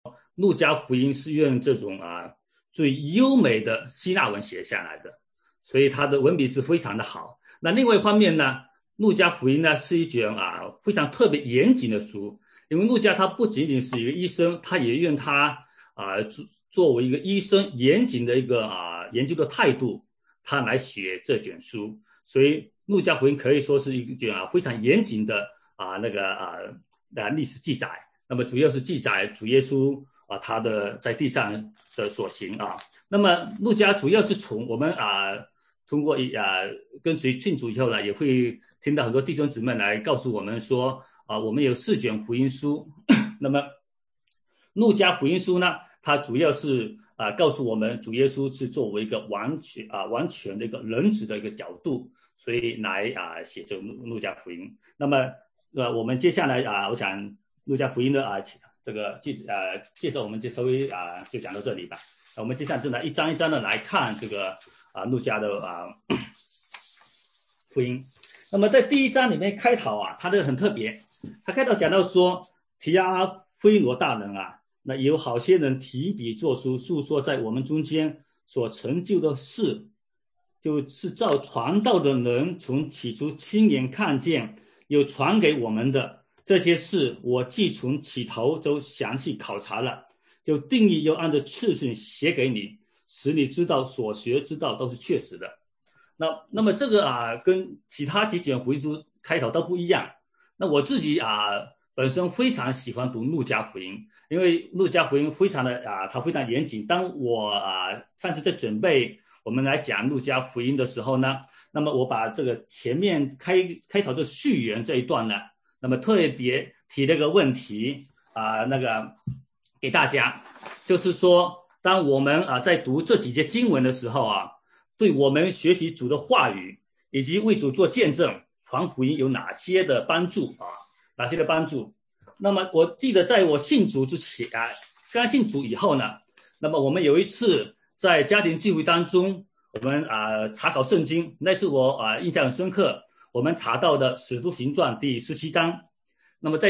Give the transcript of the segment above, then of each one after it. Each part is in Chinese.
路加福音是用这种最优美的希腊文写下来的，所以它的文笔是非常的好。那另外一方面呢，路加福音呢是一卷非常特别严谨的书，因为路加他不仅仅是一个医生，他也用他作为一个医生严谨的一个研究的态度，他来写这卷书，所以路加福音可以说是一卷非常严谨的历史记载。那么主要是记载主耶稣他的在地上的所行那么路加主要是从我们通过跟随信主以后呢，也会听到很多弟兄姊妹来告诉我们说我们有4卷福音书那么路加福音书呢，它主要是告诉我们主耶稣是作为一个完全的一个人子的一个角度，所以来写这路加福音。那么我们接下来我想路加福音的这个介绍我们就稍微就讲到这里吧。我们接下来就来一章一章的来看这个路加的福音。那么在第1章里面开头它这个很特别，他开头讲到说提阿非罗大人那有好些人提笔作书，述说在我们中间所成就的事，就是照传道的人从起初亲眼看见有传给我们的这些事，我既从起头就详细考察了，就定义又按照次序写给你，使你知道所学之道都是确实的。那么这个跟其他几卷福音书开头都不一样。那我自己本身非常喜欢读路加福音，因为路加福音非常的它非常严谨。当我上次在准备我们来讲路加福音的时候呢，那么我把这个前面开头这序言这一段呢，那么特别提了个问题给大家，就是说当我们在读这几节经文的时候对我们学习主的话语以及为主做见证传福音有哪些的帮助那么我记得在我信主之前刚信主以后呢，那么我们有一次在家庭聚会当中，我们查考圣经，那次我印象很深刻，我们查到的使徒行传第17章。那么在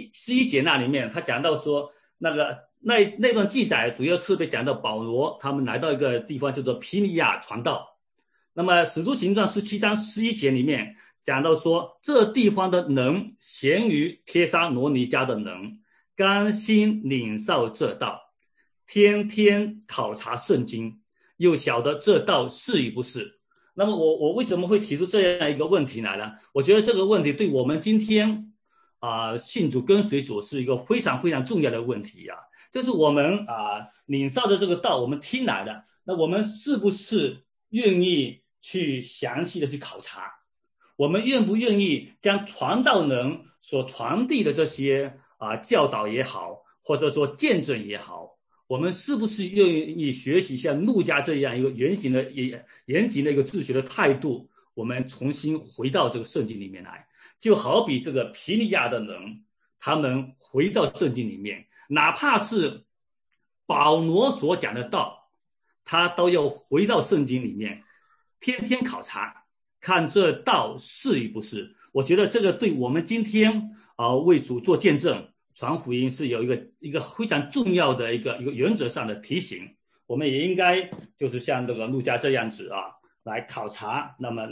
11节那里面，他讲到说那段记载主要特别讲到保罗他们来到一个地方叫做庇利亚传道。那么使徒行传17章11节里面讲到说，这地方的人咸于帖撒罗尼迦的人，甘心领受这道，天天考察圣经，又晓得这道是与不是。那么我为什么会提出这样一个问题来呢？我觉得这个问题对我们今天信主跟随主是一个非常非常重要的问题就是我们领受的这个道我们听来的，那我们是不是愿意去详细的去考察？我们愿不愿意将传道人所传递的这些教导也好，或者说见证也好，我们是不是愿意学习像路加这样一个严谨的一个自学的态度，我们重新回到这个圣经里面来？就好比这个庇利亚的人，他们回到圣经里面，哪怕是保罗所讲的道，他都要回到圣经里面天天考察，看这道是与不是。我觉得这个对我们今天为主做见证传福音是有一个非常重要的一个原则上的提醒。我们也应该就是像这个路加这样子来考察，那么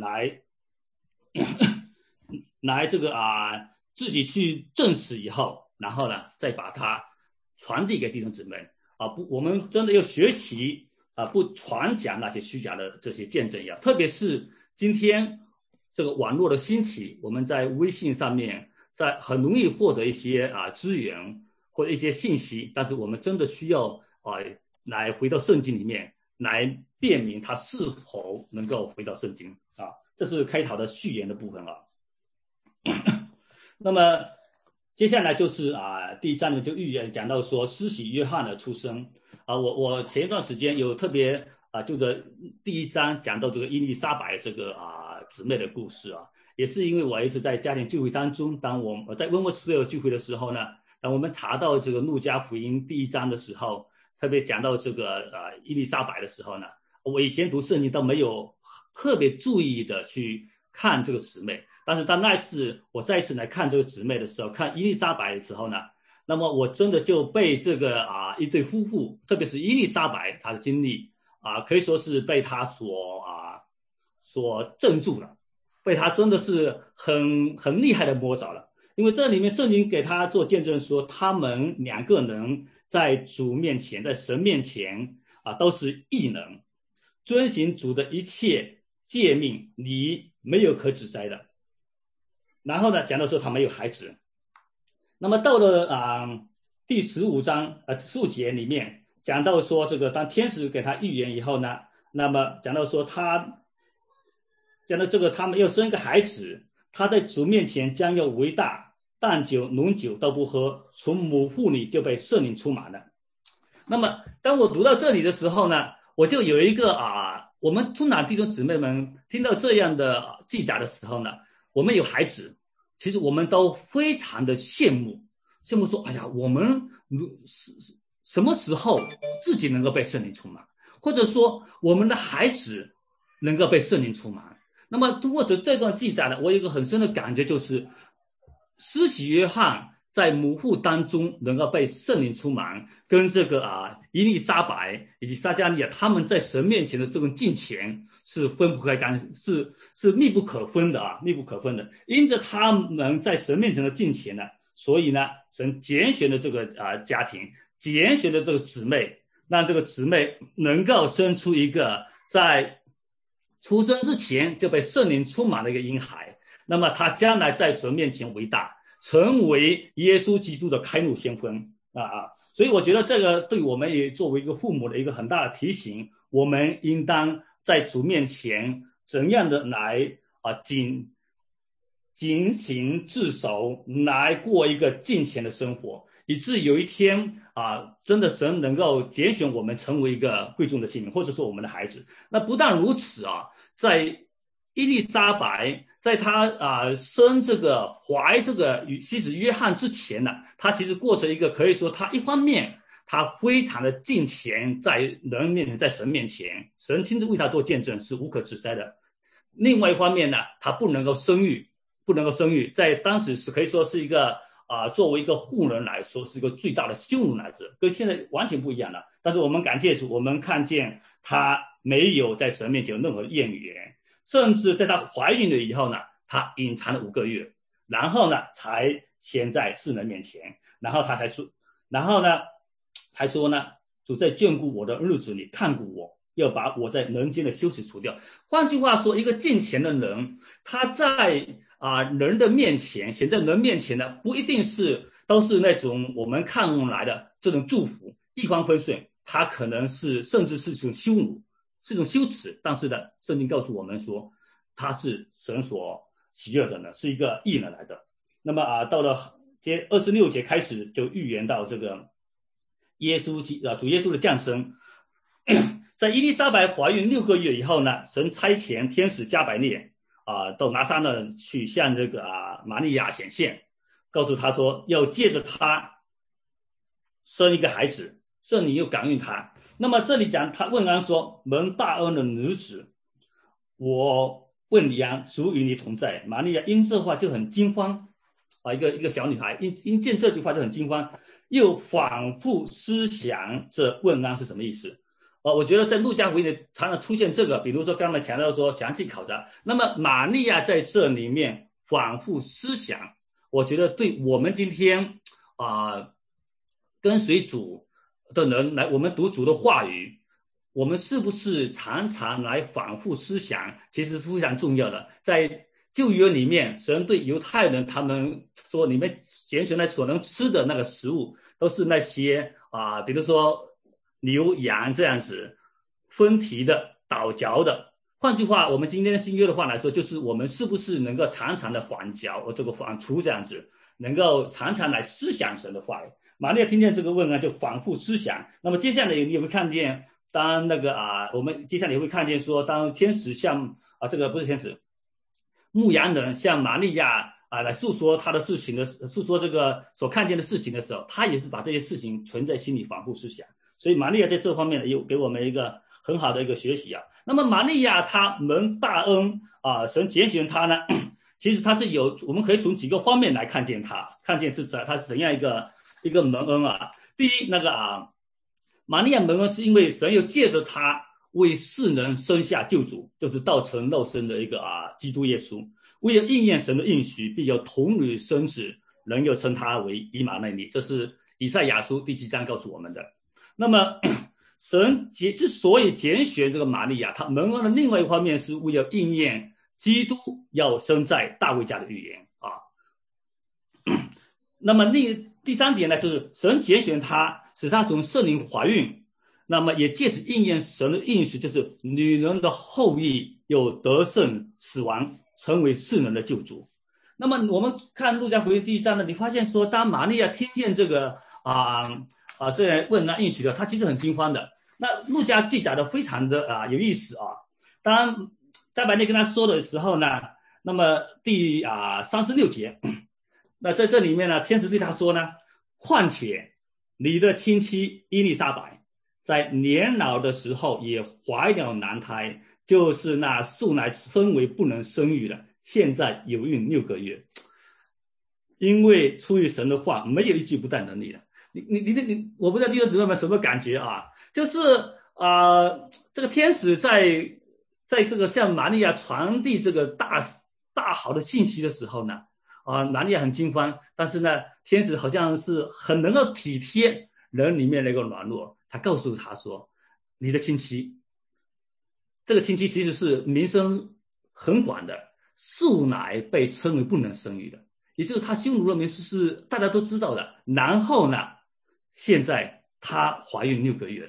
来这个自己去证实以后，然后呢再把它传递给弟兄姊妹我们真的要学习不传讲那些虚假的这些见证特别是今天这个网络的兴起，我们在微信上面在很容易获得一些资源或者一些信息，但是我们真的需要来回到圣经里面来辨明它是否能够回到圣经这是开头的序言的部分那么接下来就是第1章呢就预言讲到说施洗约翰的出生我前一段时间有特别就是第1章讲到这个伊丽莎白这个姊妹的故事也是因为我也是在家庭聚会当中，当我在温沃斯维尔聚会的时候呢，当我们查到这个路加福音第1章的时候，特别讲到这个伊丽莎白的时候呢，我以前读圣经都没有特别注意的去看这个姊妹，但是当那一次我再一次来看这个姊妹的时候，看伊丽莎白的时候呢， 那么我真的就被这个一对夫妇，特别是伊丽莎白她的经历可以说是被他所镇住了，被他真的是很厉害的摸着了。因为这里面圣经给他做见证说，他们两个人在主面前，在神面前都是义人，遵行主的一切诫命，你没有可指摘的。然后呢，讲到说他没有孩子。那么到了第15章15节里面讲到说，这个当天使给他预言以后呢，那么讲到说讲到这个他们要生一个孩子，他在主面前将要为大，淡酒浓酒都不喝，从母腹里就被圣灵充满了。那么当我读到这里的时候呢，我就有一个我们中南弟兄姊妹们听到这样的记载的时候呢，我们有孩子，其实我们都非常的羡慕说，哎呀，我们什么时候自己能够被圣灵充满，或者说我们的孩子能够被圣灵充满。那么通过这段记载呢，我有一个很深的感觉，就是施洗约翰在母腹当中能够被圣灵充满，跟这个伊丽莎白以及撒迦利亚他们在神面前的这种敬虔是分不开干，是密不可分的密不可分的。因着他们在神面前的敬虔呢，所以呢，神拣选了这个家庭，拣选了这个姊妹，让这个姊妹能够生出一个在出生之前就被圣灵充满了一个婴孩。那么他将来在神面前为大，成为耶稣基督的开路先锋所以我觉得这个对我们也作为一个父母的一个很大的提醒，我们应当在主面前怎样的来警醒自守，来过一个敬虔的生活，以致有一天真的神能够拣选我们成为一个贵重的性命，或者说我们的孩子。那不但如此在伊丽莎白在她生怀这个施洗约翰之前呢，她其实过着一个可以说她一方面她非常的敬虔，在人面前，在神面前，神亲自为她做见证是无可指摘的。另外一方面呢，她不能够生育，在当时是可以说是一个作为一个妇人来说是一个最大的羞辱来着，跟现在完全不一样了。但是我们感谢主，我们看见她没有在神面前有任何的怨言，甚至在她怀孕了以后呢，她隐藏了5个月，然后呢才显在世人面前，然后她才说呢，主在眷顾我的日子里看顾我，要把我在人间的羞耻除掉。换句话说，一个敬虔的人，他在人的面前，显在人面前呢，不一定都是那种我们看来的这种祝福一帆风顺，他可能甚至是一种羞辱，是一种羞耻。但是呢，圣经告诉我们说，他是神所喜悦的呢，是一个义人来的。那么到了26节开始就预言到这个主耶稣的降生。在伊丽莎白怀孕6个月以后呢，神差遣天使加百列到拿撒勒去向这个玛利亚显现，告诉他说要借着他生一个孩子，圣灵又感孕他。那么这里讲他问安说，蒙大恩的女子，我问你安，主与你同在。玛利亚因这话就很惊慌一个小女孩因见这句话就很惊慌，又反复思想这问安是什么意思。我觉得在路加福音里常常出现这个，比如说刚才强调说详细考察，那么玛利亚在这里面反复思想，我觉得对我们今天跟随主的人来，我们读主的话语，我们是不是常常来反复思想，其实是非常重要的。在旧约里面，神对犹太人他们说，你们拣选来所能吃的那个食物，都是那些比如说牛羊这样子分蹄的倒嚼的。换句话，我们今天的新约的话来说，就是我们是不是能够常常的反嚼这个反刍这样子，能够常常来思想神的话语。玛利亚听见这个问就反复思想。那么接下来你也会看见，当那个我们接下来也会看见说，当天使向这个不是天使，牧羊人向玛利亚来诉说他的事情诉说这个所看见的事情的时候，他也是把这些事情存在心里反复思想。所以玛利亚在这方面有给我们一个很好的一个学习那么玛利亚她蒙大恩神拣选她呢，其实她是我们可以从几个方面来看见她是怎样一一个蒙恩啊。第一，玛利亚蒙恩是因为神又借着她为世人生下救主，就是道成肉身的一个基督耶稣。为了应验神的应许，必有童女生子，人又称他为以马内利，这是以赛亚书第7章告诉我们的。那么神之所以拣选这个玛利亚，他蒙恩的另外一方面是为了应验基督要生在大卫家的预言啊。那么第3点呢，就是神拣选他，使他从圣灵怀孕，那么也借此应验神的应许，就是女人的后裔有得胜死亡，成为世人的救主。那么我们看路加福音第1章呢，你发现说，当玛利亚听见这个这问应许的，她其实很惊慌的。那路加记载的非常的有意思啊。当加百列跟他说的时候呢，那么第36节，那在这里面呢，天使对他说呢，况且你的亲戚伊丽莎白在年老的时候也怀了男胎，就是那素来称为不能生育的，现在有孕6个月。因为出于神的话，没有一句不带能力的。你，我不知道弟兄姊妹们什么感觉啊？就是这个天使在这个向玛利亚传递这个大好的信息的时候呢，玛利亚很惊慌，但是呢，天使好像是很能够体贴人里面那个软弱，他告诉他说，你的亲戚，这个亲戚其实是名声很广的，素来被称为不能生育的，也就是他匈奴的名是大家都知道的。然后呢，现在她怀孕6个月了，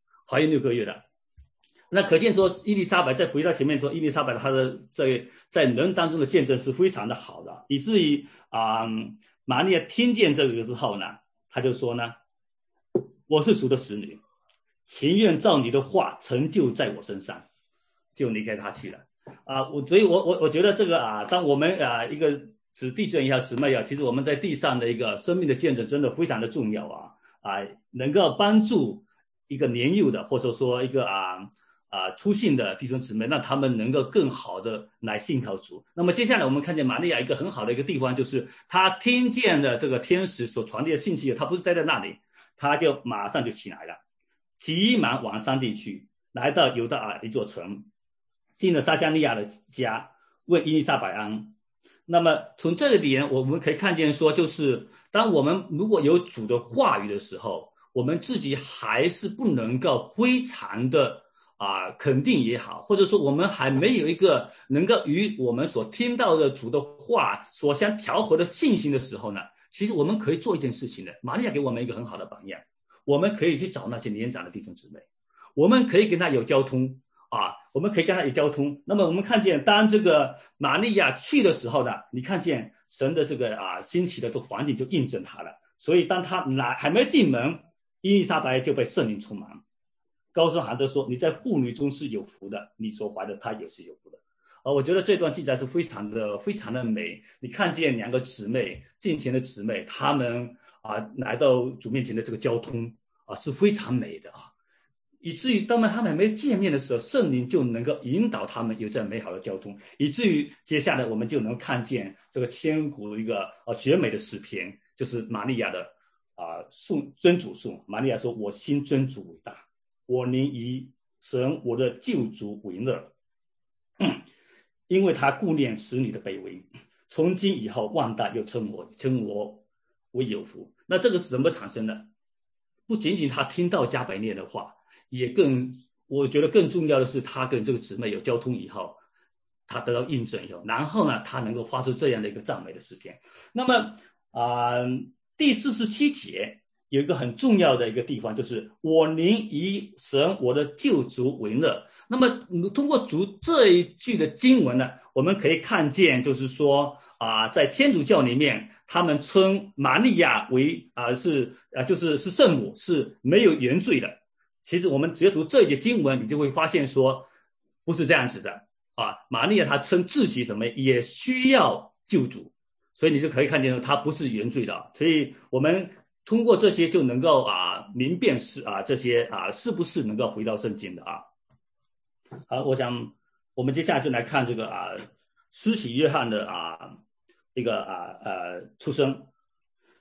那可见说伊丽莎白，再回到前面说，伊丽莎白她的在人当中的见证是非常的好的，以至于玛利亚听见这个之后呢，她就说呢，我是主的使女，情愿照你的话成就在我身上，就离开她去了所以我觉得这个当我们一个子弟兄也好，姊妹也好，其实我们在地上的一个生命的见证真的非常的重要能够帮助一个年幼的，或者说一个初信的弟兄姊妹，让他们能够更好的来信靠主。那么接下来我们看见玛利亚一个很好的一个地方，就是她听见了这个天使所传递的信息，她不是待在那里，她就马上就起来了，急忙往山地去，来到犹大一座城，进了撒迦利亚的家，问伊丽莎白安。那么从这里我们可以看见说，就是当我们如果有主的话语的时候，我们自己还是不能够非常的肯定也好，或者说我们还没有一个能够与我们所听到的主的话所相调和的信心的时候呢，其实我们可以做一件事情的。玛利亚给我们一个很好的榜样，我们可以去找那些年长的弟兄姊妹，我们可以跟他有交通我们可以跟他有交通。那么我们看见，当这个玛利亚去的时候呢，你看见神的这个兴起的这个环境就印证他了。所以当他还没进门，伊丽莎白就被圣灵充满，高声喊着说，你在妇女中是有福的，你所怀的他也是有福的。我觉得这段记载是非常的美。你看见2个姊妹，近前的姊妹，她们来到主面前的这个交通是非常美的以至于当他们还没见面的时候，圣灵就能够引导他们有这样美好的交通，以至于接下来我们就能看见这个千古一个绝美的诗篇，就是玛利亚的尊主颂。玛利亚说，我心尊主伟大，我宁以神我的救主为乐，因为他顾念使女的卑微，从今以后万代又称我为有福。那这个是怎么产生的？不仅仅他听到加百列的话，我觉得更重要的是，他跟这个姊妹有交通以后，他得到印证以后，然后呢，他能够发出这样的一个赞美的诗篇。那么第47节有一个很重要的一个地方，就是我宁以神我的救主为乐。那么通过这一句的经文呢，我们可以看见，就是说在天主教里面，他们称玛利亚为是圣母，是没有原罪的。其实我们只要读这一节经文，你就会发现说不是这样子的玛利亚她称自己什么也需要救主，所以你就可以看见她不是原罪的。所以我们通过这些就能够明辨这些是不是能够回到圣经的好，我想我们接下来就来看这个施洗约翰的一个出生。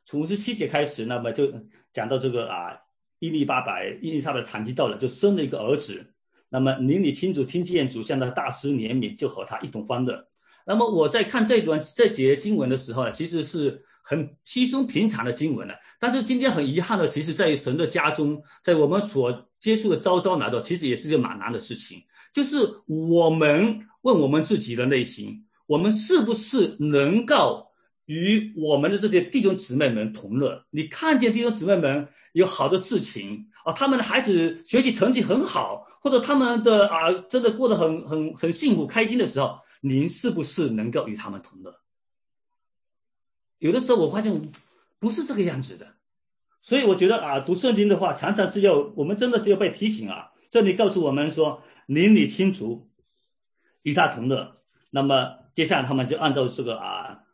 从57节开始，那么就讲到这个伊丽莎白的产期到了，就生了一个儿子。那么邻里亲族听见主向他大施怜悯，就和他一同欢乐。那么我在看这节经文的时候呢，其实是很稀松平常的经文了。但是今天很遗憾的，其实在神的家中，在我们所接触的朝朝来到，其实也是一个蛮难的事情。就是我们问我们自己的内心，我们是不是能够与我们的这些弟兄姊妹们同乐？你看见弟兄姊妹们有好的事情他们的孩子学习成绩很好，或者他们的真的过得很幸福开心的时候，您是不是能够与他们同乐？有的时候我发现不是这个样子的。所以我觉得读圣经的话，常常是我们真的是要被提醒这里告诉我们说，邻里亲族与他同乐。那么接下来他们就按照这个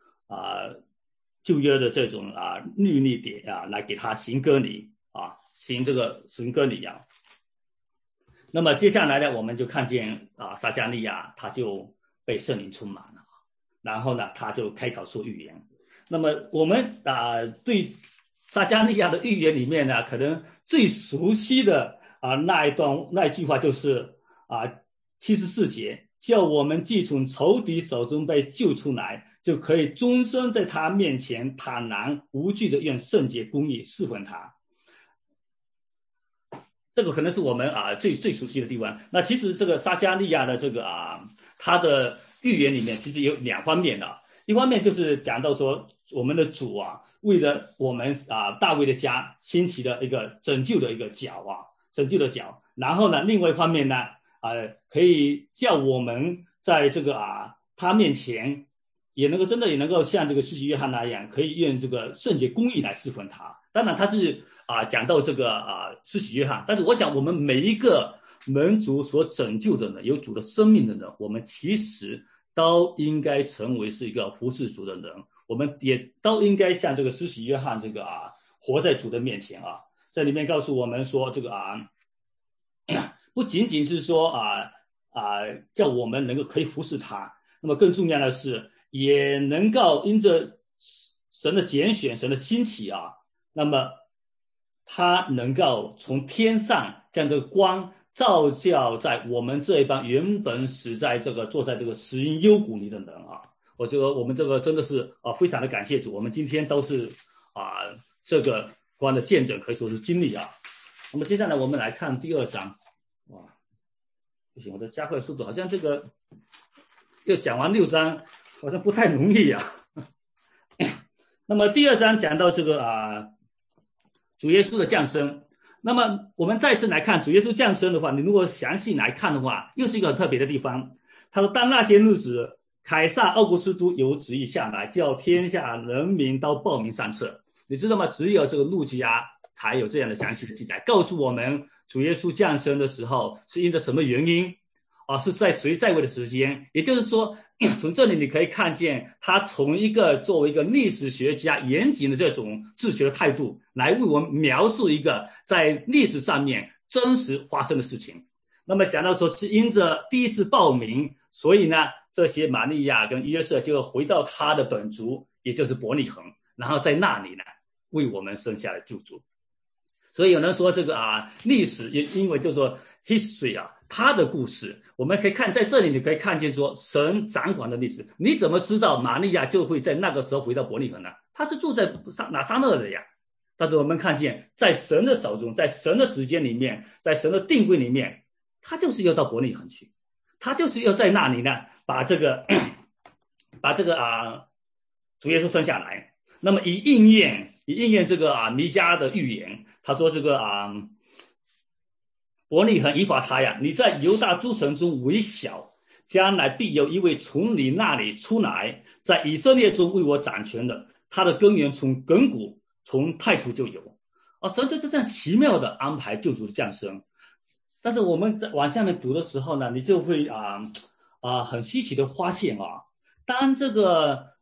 旧约的这种律例点来给他行割礼行割礼那么接下来呢，我们就看见撒迦利亚他就被圣灵充满了，然后呢他就开口说预言。那么我们对撒迦利亚的预言里面呢，可能最熟悉的那一句话就是74节，叫我们既从仇敌手中被救出来，就可以终身在他面前坦然无惧的用圣洁公义侍奉他。这个可能是我们最熟悉的地方。那其实这个撒迦利亚的这个他的预言里面其实有两方面的。一方面就是讲到说，我们的主为了我们大卫的家兴起的一个拯救的一个脚拯救的脚。然后呢，另外一方面呢可以叫我们在这个他面前也能够像这个施洗约翰那样，可以用这个圣洁公义来侍奉他。当然他是讲到这个施洗约翰，但是我想我们每一个门族所拯救的人，有主的生命的人，我们其实都应该成为是一个服侍主的人。我们也都应该像这个施洗约翰这个活在主的面前在里面告诉我们说，这个不仅仅是说叫我们能够可以服侍他，那么更重要的是也能够因着神的拣选，神的兴起那么他能够从天上将这个光照耀在我们这一帮原本死在坐在这个死荫幽谷里的人我觉得我们这个真的是非常的感谢主，我们今天都是这个光的见证，可以说是经历那么接下来我们来看第二章。不行，我的加快速度，好像这个要讲完6章好像不太容易那么第二章讲到这个主耶稣的降生。那么我们再次来看主耶稣降生的话，你如果详细来看的话，又是一个很特别的地方。他说，当那些日子，凯撒奥古斯都有旨意下来，叫天下人民都报名上册。你知道吗？只有这个路加才有这样的详细的记载，告诉我们主耶稣降生的时候是因着什么原因是在谁在位的时间。也就是说，从这里你可以看见他从作为一个历史学家严谨的这种自学的态度，来为我们描述一个在历史上面真实发生的事情。那么讲到说是因着第一次报名，所以呢这些玛利亚跟约瑟就回到他的本族，也就是伯利恒，然后在那里呢为我们生下了救主。所以有人说这个历史因为就是说 history 他的故事，我们可以看在这里，你可以看见说神掌管的历史。你怎么知道玛利亚就会在那个时候回到伯利恒呢？他是住在拿撒勒的呀。但是我们看见在神的手中，在神的时间里面，在神的定规里面，他就是要到伯利恒去，他就是要在那里呢把这个主耶稣生下来。那么以应验这个弥迦的预言，他说这个伯利恒以法他呀，你在犹大诸城中为小，将来必有一位从你那里出来，在以色列中为我掌权的，他的根源从亘古从太初就有神就是这样奇妙的安排救主的降生。但是我们在往下面读的时候呢，你就会很稀奇的发现当这个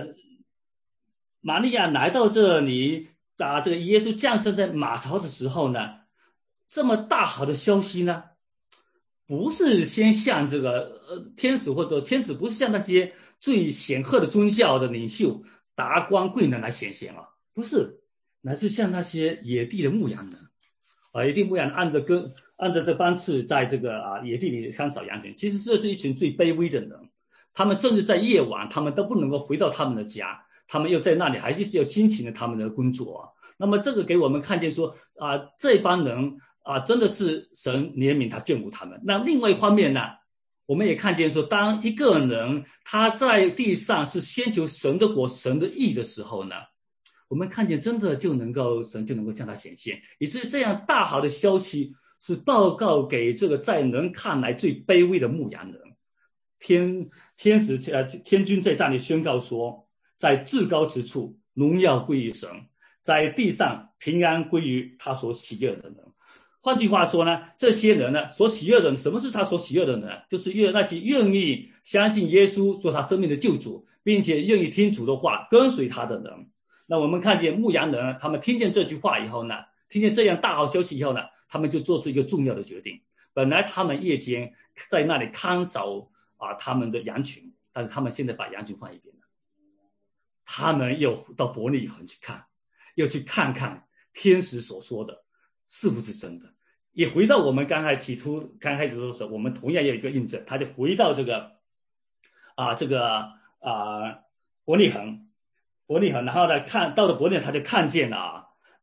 玛利亚来到这里这个耶稣降生在马槽的时候呢，这么大好的消息呢，不是先向这个天使，或者天使不是向那些最显赫的宗教的领袖达官贵人来显现不是，乃是像那些野地的牧羊人野地牧羊人按着这班次在这个野地里看守羊群，其实这是一群最卑微的人，他们甚至在夜晚他们都不能够回到他们的家，他们又在那里还是要辛勤的他们的工作那么这个给我们看见说这帮人真的是神怜悯他眷顾他们。那另外一方面呢，我们也看见说，当一个人他在地上是先求神的国神的义的时候呢，我们看见真的神就能够向他显现，以至于这样大好的消息是报告给这个在人看来最卑微的牧羊人。天君在那里宣告说，在至高之处荣耀归于神，在地上平安归于他所喜悦的人。换句话说呢，这些人呢所喜悦的人，什么是他所喜悦的人呢？就是那些愿意相信耶稣做他生命的救主，并且愿意听主的话跟随他的人。那我们看见牧羊人他们听见这句话以后呢，听见这样大好消息以后呢，他们就做出一个重要的决定。本来他们夜间在那里看守他们的羊群，但是他们现在把羊群放一边了，他们又到伯利恒去看，又去看看天使所说的是不是真的。也回到我们刚开始的时候，我们同样有一个印证，他就回到这个伯利恒，然后呢到了伯利恒，他就看见了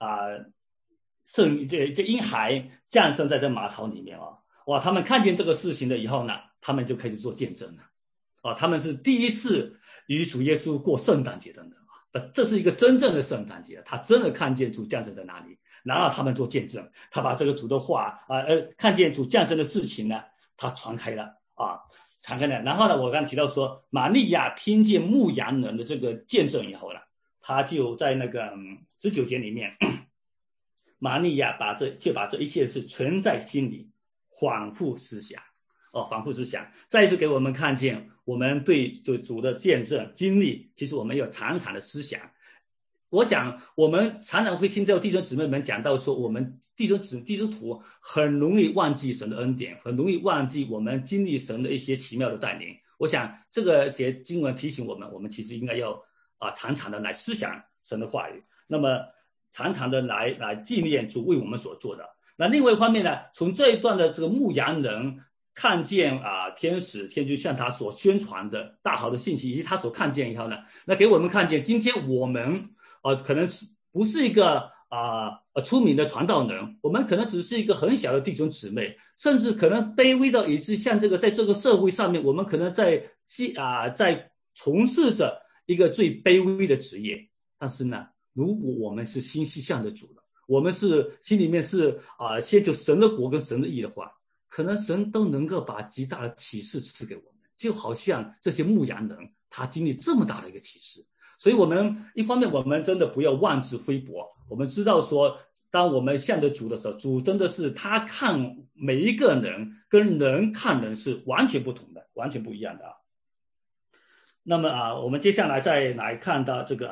这婴孩降生在这马槽里面哇！他们看见这个事情了以后呢，他们就开始做见证了他们是第一次与主耶稣过圣诞节的人这是一个真正的圣诞节，他真的看见主降生在哪里，然后他们做见证，他把这个主的话看见主降生的事情呢，他传开了。然后呢，我刚才提到说，玛利亚听见牧羊人的这个见证以后呢，他就在那个19节里面，玛利亚就把这一切事存在心里，反复思想。再一次给我们看见，我们对主的见证经历，其实我们有常常的思想。我们常常会听到弟兄姊妹们讲到说，我们弟兄徒很容易忘记神的恩典，很容易忘记我们经历神的一些奇妙的带领。我想这个节经文提醒我们其实应该要常常的来思想神的话语，那么常常的来纪念主为我们所做的。那另外一方面呢，从这一段的这个牧羊人看见天君向他所宣传的大好的信息，以及他所看见以后呢，那给我们看见今天我们可能不是一个出名的传道人，我们可能只是一个很小的弟兄姊妹，甚至可能卑微到以致像这个在这个社会上面，我们可能在从事着一个最卑微的职业。但是呢，如果我们是心系向着主的，我们是心里面是先求神的国跟神的义的话，可能神都能够把极大的启示赐给我们，就好像这些牧羊人他经历这么大的一个启示。所以我们一方面我们真的不要妄自菲薄，我们知道说当我们向着主的时候，主真的是他看每一个人跟人看人是完全不同的，完全不一样的那么我们接下来再来看到这个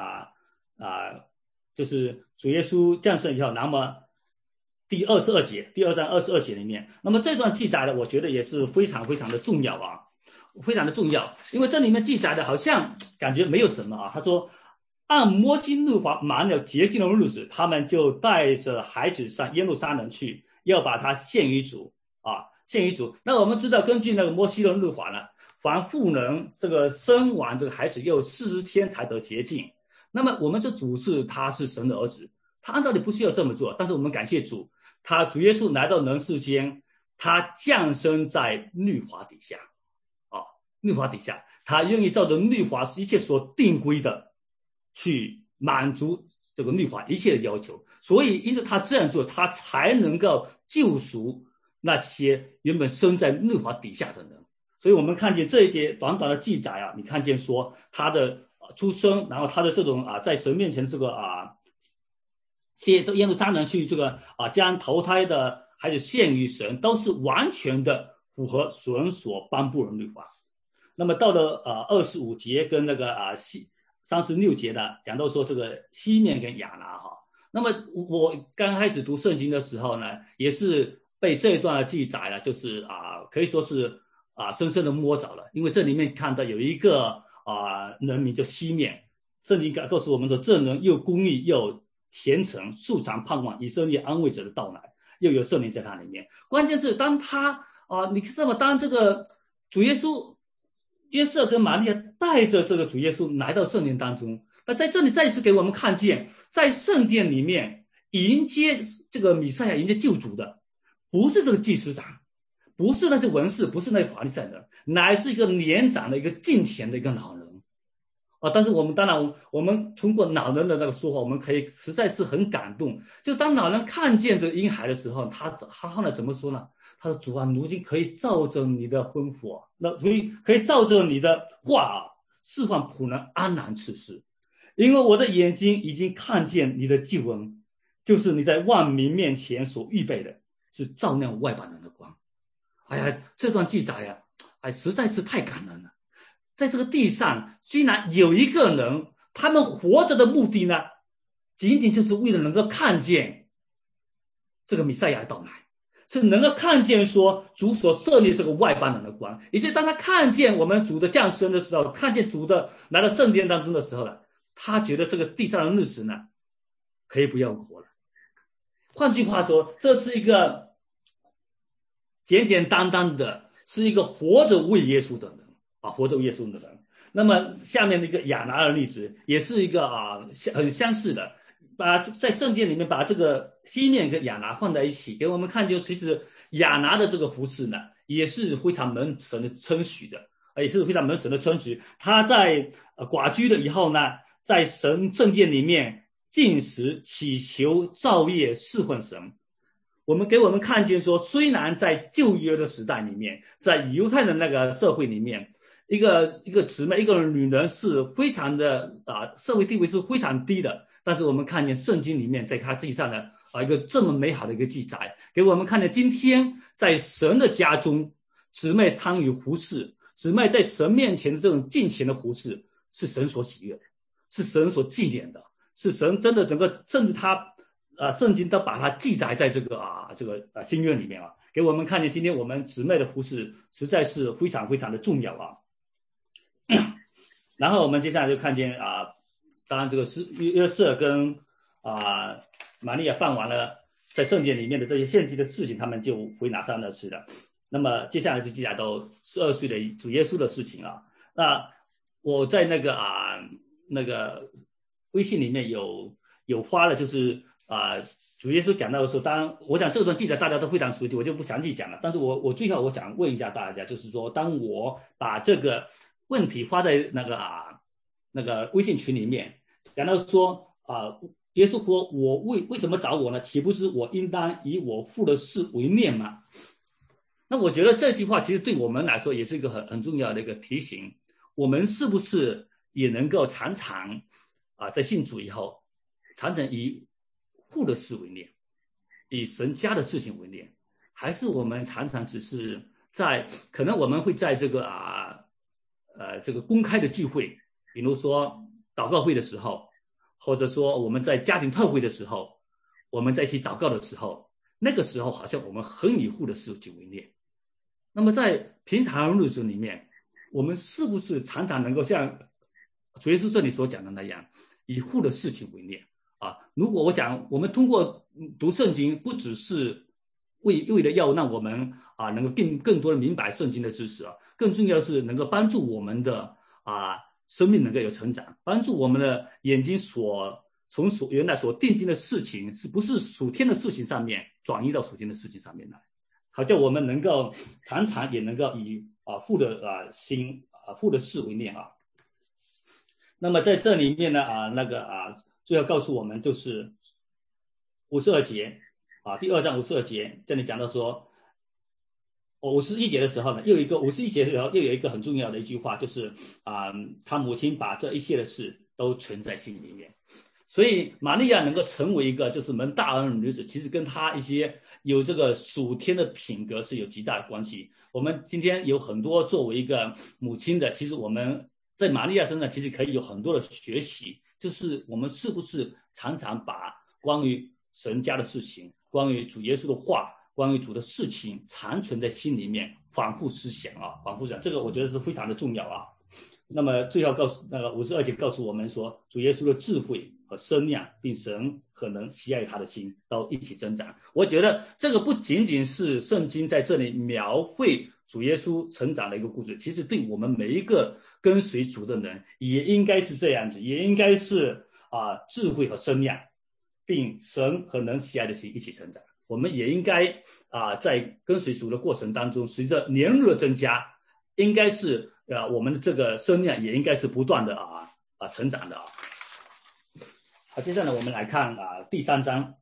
就是主耶稣降生以后，那么第22节第2章22节里面，那么这段记载呢，我觉得也是非常非常的重要非常的重要，因为这里面记载的好像感觉没有什么他说按摩西律法满了洁净的日子，他们就带着孩子上耶路撒冷去，要把他献于主献于主。那我们知道根据那个摩西的律法呢，凡妇人这个生完这个孩子又40天才得洁净。那么我们这主他是神的儿子，他按道理不需要这么做，但是我们感谢主耶稣来到人世间，他降生在律法底下他愿意照着律法一切所定规的去满足这个律法一切的要求，所以因此他这样做，他才能够救赎那些原本生在律法底下的人。所以我们看见这一节短短的记载你看见说他的出生，然后他的这种在神面前这个耶路撒冷去这个将投胎的还有献于神，都是完全的符合神所颁布的律法。那么到了25节跟那个36节呢，讲到说这个西面跟亚拿那么我刚开始读圣经的时候呢，也是被这一段的记载呢，就是可以说是深深的摸着了，因为这里面看到有一个人名叫西面， 圣经告诉我们说，这人又公义又虔诚，素常盼望以色列安慰者的到来，又有圣灵在他里面。关键是当他你知道吗？当这个主耶稣约瑟跟玛利亚带着这个主耶稣来到圣殿当中，那在这里再一次给我们看见，在圣殿里面迎接这个弥赛亚、迎接救主的，不是这个祭司长，不是那些文士，不是那些法利赛人，乃是一个年长的一个敬虔的一个老人。但是我们当然，我们通过老人的那个说话，我们可以实在是很感动。就当老人看见这个婴孩的时候，他后来怎么说呢？他说：“主啊，如今可以照着你的吩咐，可以照着你的话释放仆人安然赐世，因为我的眼睛已经看见你的救恩，就是你在万民面前所预备的，是照亮外邦人的光。”哎呀，这段记载呀，实在是太感人了。在这个地上，居然有一个人，他们活着的目的呢，仅仅就是为了能够看见这个弥赛亚的到来，是能够看见说主所设立这个外邦人的光。也就是当他看见我们主的降生的时候，看见主的来到圣殿当中的时候呢，他觉得这个地上的日子呢，可以不要活了。换句话说，这是一个简简单单的，是一个活着为耶稣的人。活着为耶稣的人。那么下面的一个亚拿的例子，也是一个很相似的，在圣殿里面把这个西面跟亚拿放在一起，给我们看，就其实亚拿的这个服饰呢，也是非常蒙神的称许的，也是非常蒙神的称许。他在寡居了以后呢，在神圣殿里面禁食、祈求、昼夜侍奉神。给我们看见说，虽然在旧约的时代里面，在犹太的那个社会里面，一个姊妹，一个女人是非常的社会地位是非常低的，但是我们看见圣经里面在她身上呢一个这么美好的一个记载，给我们看见今天在神的家中，姊妹参与服侍，姊妹在神面前的这种敬虔的服侍，是神所喜悦的，是神所纪念的，是神真的整个甚至圣经都把它记载在这个新约里面给我们看见今天我们姊妹的服侍实在是非常非常的重要然后我们接下来就看见当然这个是约瑟跟玛利亚办完了在圣殿里面的这些献祭的事情，他们就回拿撒勒去了。那么接下来就记载到12岁的主耶稣的事情那我在那个微信里面有发了，就是主耶稣讲到的时候，当然我讲这段记载大家都非常熟悉，我就不详细讲了。但是我最后我想问一下大家，就是说，当我把这个问题发在那个微信群里面，讲到说耶稣说我为什么找我呢？岂不是我应当以我父的事为念吗？那我觉得这句话其实对我们来说也是一个很重要的一个提醒，我们是不是也能够常常在信主以后，常常以父的事为念，以神家的事情为念，还是我们常常只是可能我们会在这个这个公开的聚会，比如说祷告会的时候，或者说我们在家庭特会的时候，我们在一起祷告的时候，那个时候好像我们很以父的事情为念。那么在平常日子里面，我们是不是常常能够像主耶稣这里所讲的那样，以父的事情为念如果我们通过读圣经，不只是为了要让我们能够更多的明白圣经的知识更重要的是能够帮助我们的生命能够有成长，帮助我们的眼睛从原来所定睛的事情，是不是属天的事情上面转移到属天的事情上面来，好叫我们能够常常也能够以父的父的事为念那么在这里面呢最后告诉我们就是52节第2章52节，这里讲到说51节的时候呢，又有一个51节的时候又有一个很重要的一句话，就是他母亲把这一切的事都存在心里面。所以玛利亚能够成为一个就是蒙大恩的女子，其实跟她一些有这个属天的品格是有极大的关系。我们今天有很多作为一个母亲的，其实我们在玛利亚身上其实可以有很多的学习，就是我们是不是常常把关于神家的事情，关于主耶稣的话，关于主的事情常存在心里面，反复思想反复想，这个我觉得是非常的重要那么最后52节告诉我们说，主耶稣的智慧和身量，并神可能喜爱他的心都一起增长。我觉得这个不仅仅是圣经在这里描绘主耶稣成长的一个故事，其实对我们每一个跟随主的人也应该是这样子，也应该是智慧和身量，并神和能喜爱的心一起成长。我们也应该在跟随主的过程当中，随着年日的增加，应该是我们的这个身量也应该是不断的成长的。好，接下来我们来看第3章。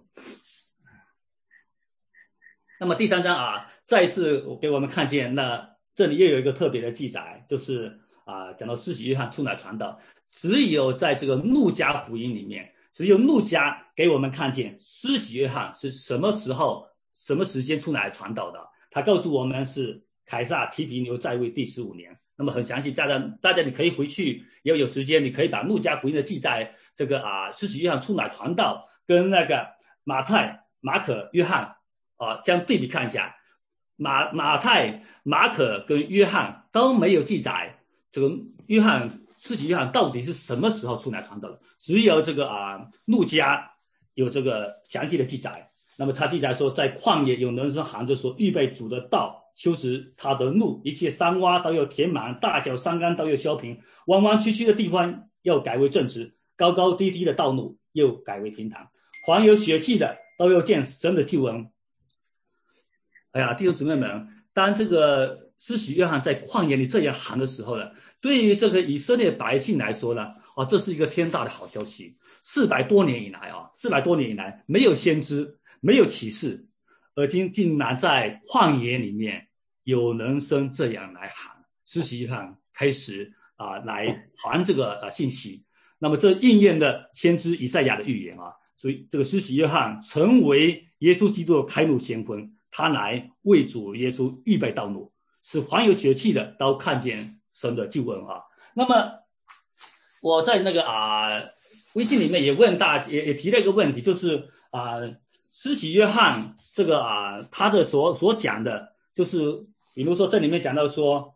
那么第3章再次给我们看见，那这里又有一个特别的记载，就是讲到施洗约翰出来传道，只有在这个路加福音里面，只有路加给我们看见施洗约翰是什么时候、什么时间出来传道的。他告诉我们是凯撒提比牛在位第15年。那么很详细，大家你可以回去，也有时间，你可以把路加福音的记载，这个施洗约翰出来传道，跟那个马太、马可、约翰这样对比看一下。马太、马可跟约翰都没有记载这个施洗约翰到底是什么时候出来传道的，只有这个路加有这个详细的记载。那么他记载说，在旷野有人声喊着说，预备主的道，修直他的路，一切山洼都要填满，大小山冈都要削平，弯弯曲曲的地方要改为正直，高高低低的道路又改为平坦，凡有血气的都要见神的救恩。哎呀，弟兄姊妹们，当这个施洗约翰在旷野里这样喊的时候呢，对于这个以色列百姓来说呢，这是一个天大的好消息。400多年以来没有先知，没有启示，而今竟然在旷野里面有人声这样来喊，施洗约翰开始来传这个信息。那么这应验了先知以赛亚的预言所以这个施洗约翰成为耶稣基督的开路先锋，他来为主耶稣预备道路，使凡有血气的都看见神的救恩那么我在那个微信里面也问也提了一个问题，就是施洗约翰这个他的所讲的，就是比如说这里面讲到说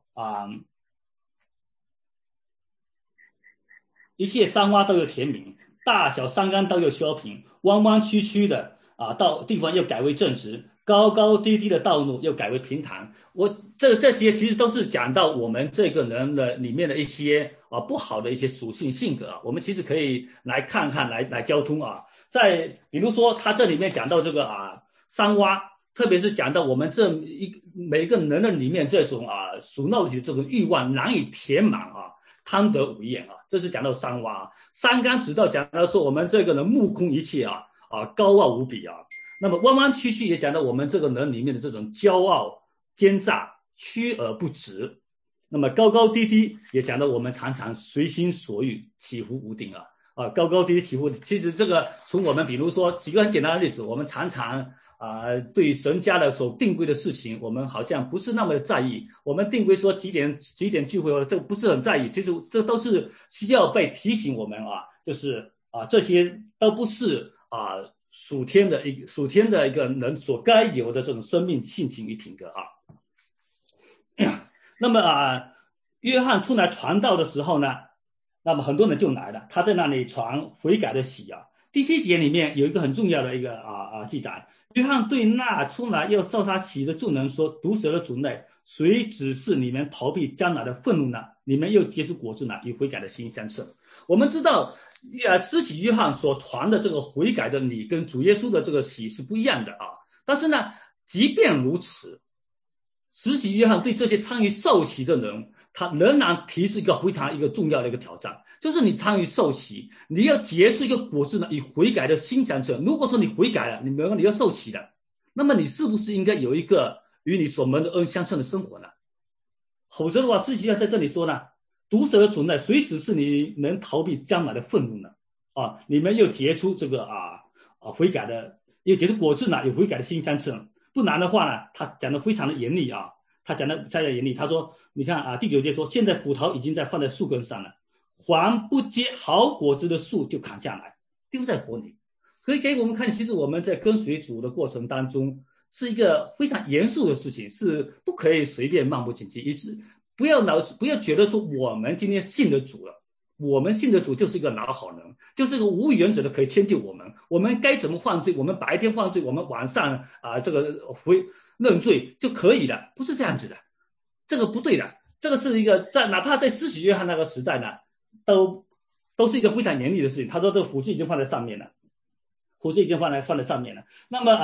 一切山洼都有填平，大小山冈都有削平，弯弯曲曲的到地方又改为正直，高高低低的道路又改为平坦。这些其实都是讲到我们这个人的里面的一些不好的一些属性性格我们其实可以来看看来交通在比如说他这里面讲到这个山洼，特别是讲到我们每个人的里面这种属肉体的这种欲望难以填满贪得无厌这是讲到山洼。山冈直到讲到说我们这个人目空一切高傲无比那么弯弯曲曲也讲到我们这个人里面的这种骄傲奸诈屈而不直。那么高高低低也讲到我们常常随心所欲起伏无定高高低低起伏。其实这个从我们比如说几个很简单的例子，我们常常对神家的所定规的事情，我们好像不是那么的在意。我们定规说几点聚会，这不是很在意。其实这都是需要被提醒我们就是这些都不是属天的一个人所该有的这种生命性情与品格那么约翰出来传道的时候呢，那么很多人就来了，他在那里传悔改的喜第7节里面有一个很重要的一个记载，约翰对那出来要受他洗的众人说，毒蛇的族类，谁指示你们逃避将来的愤怒呢？你们又结出果子呢，与悔改的心相称。我们知道施洗约翰所传的这个悔改的理跟主耶稣的这个洗是不一样的但是呢，即便如此，施洗约翰对这些参与受洗的人，他仍然提出一个非常重要的一个挑战，就是你参与受洗，你要结出一个果子呢，以悔改的心相称。如果说你悔改了，你要受洗了，那么你是不是应该有一个与你所蒙的恩相称的生活呢？否则的话，施洗约翰在这里说呢，毒蛇的种类，谁指示你能逃避将来的愤怒呢？你们又结出这个悔改的，又结出果子呢，有悔改的心相称。不然的话呢，他讲的非常的严厉他讲的非常严厉。他说，你看第9节说，现在葡萄已经在放在树根上了，还不结好果子的树就砍下来，丢在火里。所以给我们看，其实我们在跟随主的过程当中，是一个非常严肃的事情，是不可以随便漫不经心， 不要觉得说我们今天信的主了，我们信的主就是一个老好人，就是一个无原则的可以迁就我们，我们该怎么犯罪，我们白天犯罪，我们晚上这个认罪就可以了，不是这样子的，这个不对的，这个是一个哪怕在施洗约翰那个时代呢，都是一个非常严厉的事情。他说这个斧子已经放在上面了，斧子已经放在上面了。那么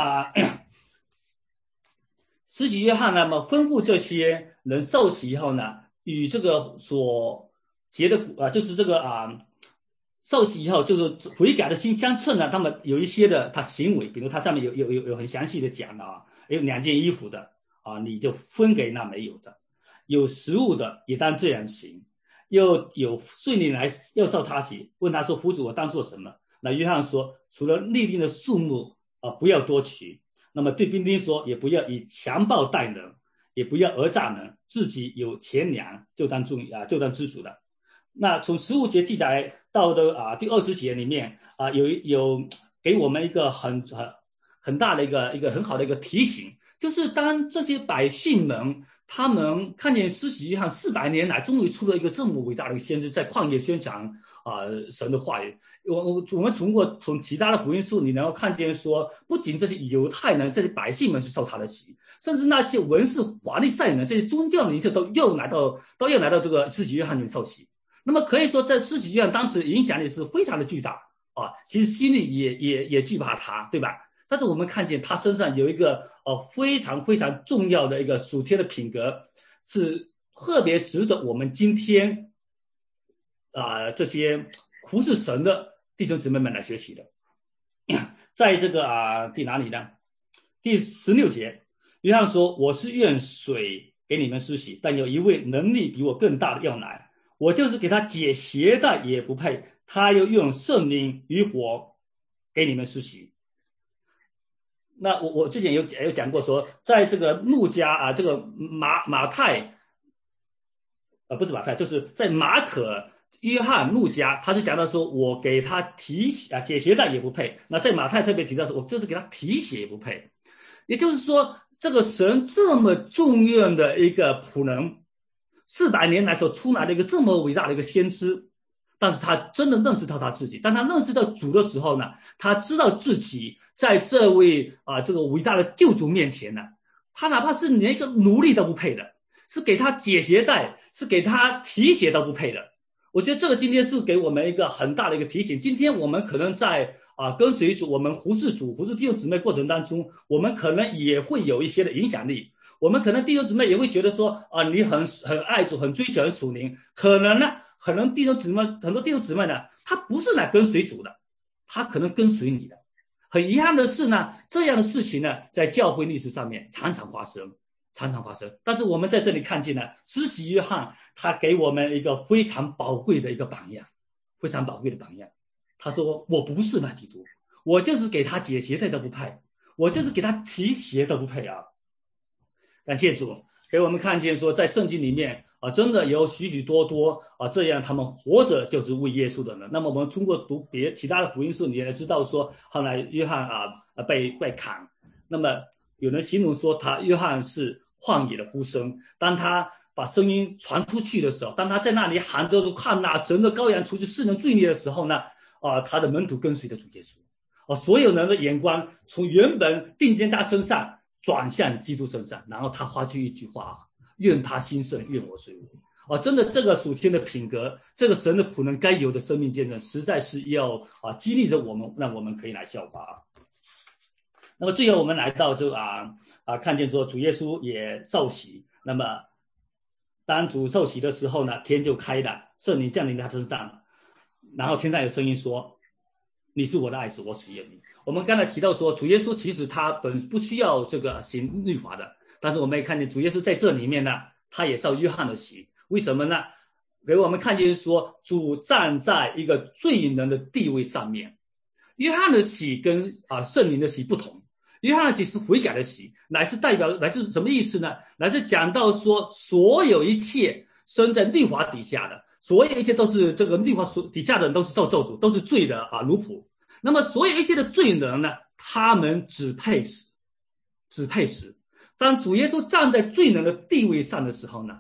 施洗约翰呢，吩咐这些人受洗以后呢，与这个所结的就是这个受洗以后就是悔改的心相称呢，他们有一些的他行为，比如他上面有很详细的讲的有2件衣服的你就分给那没有的，有食物的也当这样行，又有税吏来要受他洗，问他说：“夫子，我当做什么？”那约翰说：“除了立定的数目不要多取。”那么对兵丁说：“也不要以强暴待人，也不要讹诈人，自己有钱粮就当知足的。”那从15节记载到的第20节里面有给我们一个很大的一个很好的一个提醒，就是当这些百姓们他们看见施洗约翰400年来终于出了一个这么伟大的一个先知，在旷野宣讲神的话语。我们从其他的福音书你能够看见说，不仅这些犹太人这些百姓们是受他的洗，甚至那些文士法利赛人这些宗教领袖都要来到这个施洗约翰里受洗。那么可以说在施洗约翰当时影响力是非常的巨大其实心里也惧怕他，对吧？但是我们看见他身上有一个非常非常重要的一个属天的品格，是特别值得我们今天这些服侍神的弟兄姊妹们来学习的。在这个第哪里呢？第16节，约翰说：“我是愿水给你们施洗，但有一位能力比我更大的要来，我就是给他解鞋带也不配，他又用圣灵与火给你们施洗。”那我之前有讲过说，在这个路加这个马太不是马太，就是在马可、约翰、路加，他是讲到说我给他提解鞋带也不配。那在马太特别提到说，我就是给他提鞋也不配。也就是说，这个神这么重要的一个仆人，400年来所出来的一个这么伟大的一个先知，但是他真的认识到他自己。当他认识到主的时候呢，他知道自己在这位这个伟大的救主面前呢，他哪怕是连一个奴隶都不配的，是给他解鞋带，是给他提鞋都不配的。我觉得这个今天是给我们一个很大的一个提醒。今天我们可能在跟随主，我们服侍主、服侍弟兄姊妹过程当中，我们可能也会有一些的影响力。我们可能弟兄姊妹也会觉得说你很爱主，很追求很属灵，可能很多弟兄姊妹呢，他不是来跟随主的，他可能跟随你的。很遗憾的是呢，这样的事情呢，在教会历史上面常常发生。但是我们在这里看见呢，施洗约翰他给我们一个非常宝贵的一个榜样，非常宝贵的榜样。他说：“我不是那基督，我就是给他解鞋带都不配，我就是给他提鞋都不配啊！”感谢主，给我们看见说，在圣经里面真的有许许多多这样他们活着就是为耶稣的人。那么我们通过读其他的福音书，你也知道说，后来约翰被砍，那么有人形容说约翰是旷野的呼声。当他把声音传出去的时候，当他在那里喊着看神的羔羊除去世人罪孽的时候呢，他的门徒跟随着主耶稣，所有人的眼光从原本定睛他身上转向基督身上，然后他发出一句话：愿他兴盛，愿我衰微。真的，这个属天的品格，这个神的仆人该有的生命见证，实在是要激励着我们，让我们可以来效法。那么最后我们来到这看见说主耶稣也受洗。那么当主受洗的时候呢，天就开了，圣灵降临在他身上，然后天上有声音说：“你是我的爱子，我喜悦你。”我们刚才提到说，主耶稣其实他本不需要这个行律法的，但是我们也看见主耶稣在这里面呢，他也受约翰的洗。为什么呢？给我们看见说，主站在一个罪人的地位上面。约翰的洗跟圣灵的洗不同。约翰的洗是悔改的洗，乃是什么意思呢？乃是讲到说，所有一切生在律法底下的，所有一切都是这个律法底下的人都是受咒诅，都是罪的奴仆。那么所有一切的罪人呢，他们只配死。当主耶稣站在罪人的地位上的时候呢，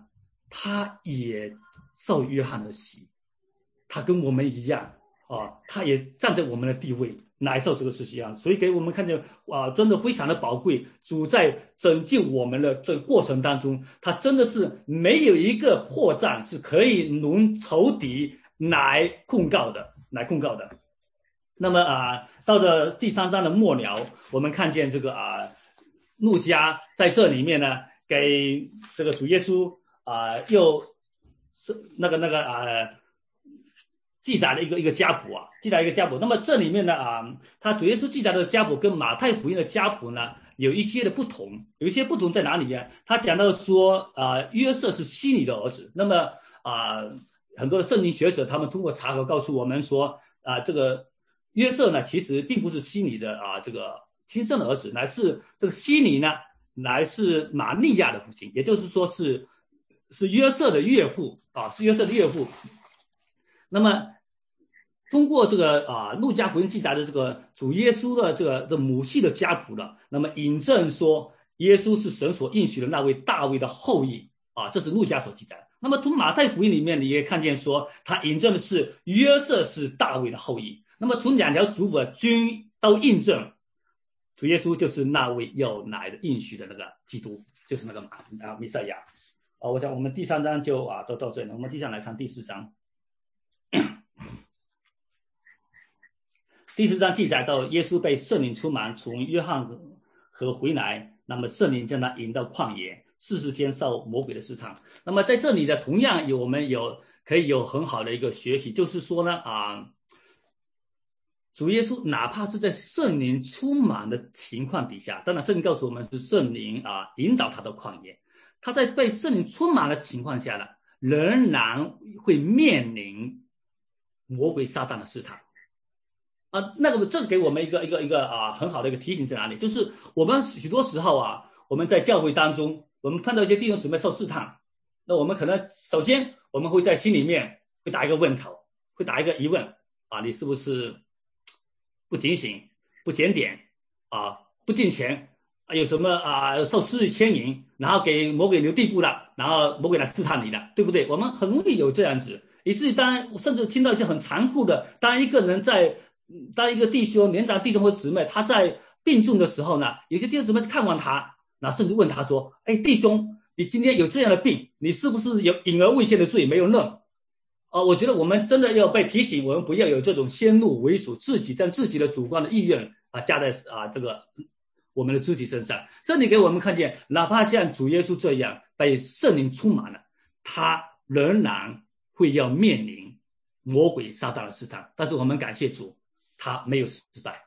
他也受约翰的洗，他跟我们一样他也站在我们的地位来受这个事情啊，所以给我们看见真的非常的宝贵。主在拯救我们的这个过程当中，他真的是没有一个破绽是可以容仇敌来控告的。那么到了第3章的末了，我们看见这个路加在这里面呢，给这个主耶稣又是记载了一个家谱那么这里面呢他主耶稣记载的家谱跟马太福音的家谱呢有一些不同在哪里呢？他讲到说约瑟是希尼的儿子。那么很多的圣经学者他们通过查核告诉我们说这个约瑟呢其实并不是希尼的这个亲生的儿子，乃是这个希尼呢乃是玛利亚的父亲，也就是说是约瑟的岳父那么通过这个路加福音记载的这个主耶稣的这个母系的家谱的，那么引证说耶稣是神所应许的那位大卫的后裔这是路加所记载的。那么从马太福音里面你也看见说他引证的是约瑟是大卫的后裔。那么从2条族谱均都印证主耶稣就是那位要来的应许的那个基督，就是那个弥赛亚。我想我们第3章就都到这里了，我们接下来看第4章。第4章记载到耶稣被圣灵充满，从约翰河回来，那么圣灵将他引到旷野40天受魔鬼的试探。那么在这里的同样我们可以有很好的一个学习，就是说呢主耶稣哪怕是在圣灵充满的情况底下，当然圣灵告诉我们是圣灵引导他到旷野，他在被圣灵充满的情况下呢，仍然会面临魔鬼撒旦的试探这给我们一个很好的一个提醒在哪里？就是我们许多时候我们在教会当中，我们碰到一些弟兄姊妹受试探，那我们可能首先我们会在心里面会打一个问号，会打一个疑问你是不是不警醒、不检点不敬虔有什么受私欲牵引，然后给魔鬼留地步了，然后魔鬼来试探你了，对不对？我们很容易有这样子，以至于当甚至听到一些很残酷的，当一个弟兄年长弟兄或姊妹他在病重的时候呢，有些弟兄姊妹看望他，然后甚至问他说弟兄，你今天有这样的病，你是不是有隐而未现的罪没有认我觉得我们真的要被提醒，我们不要有这种先入为主，将自己的主观的意愿加在这个我们的肢体身上。这里给我们看见，哪怕像主耶稣这样被圣灵充满了，他仍然会要面临魔鬼撒旦的试探，但是我们感谢主，他没有失败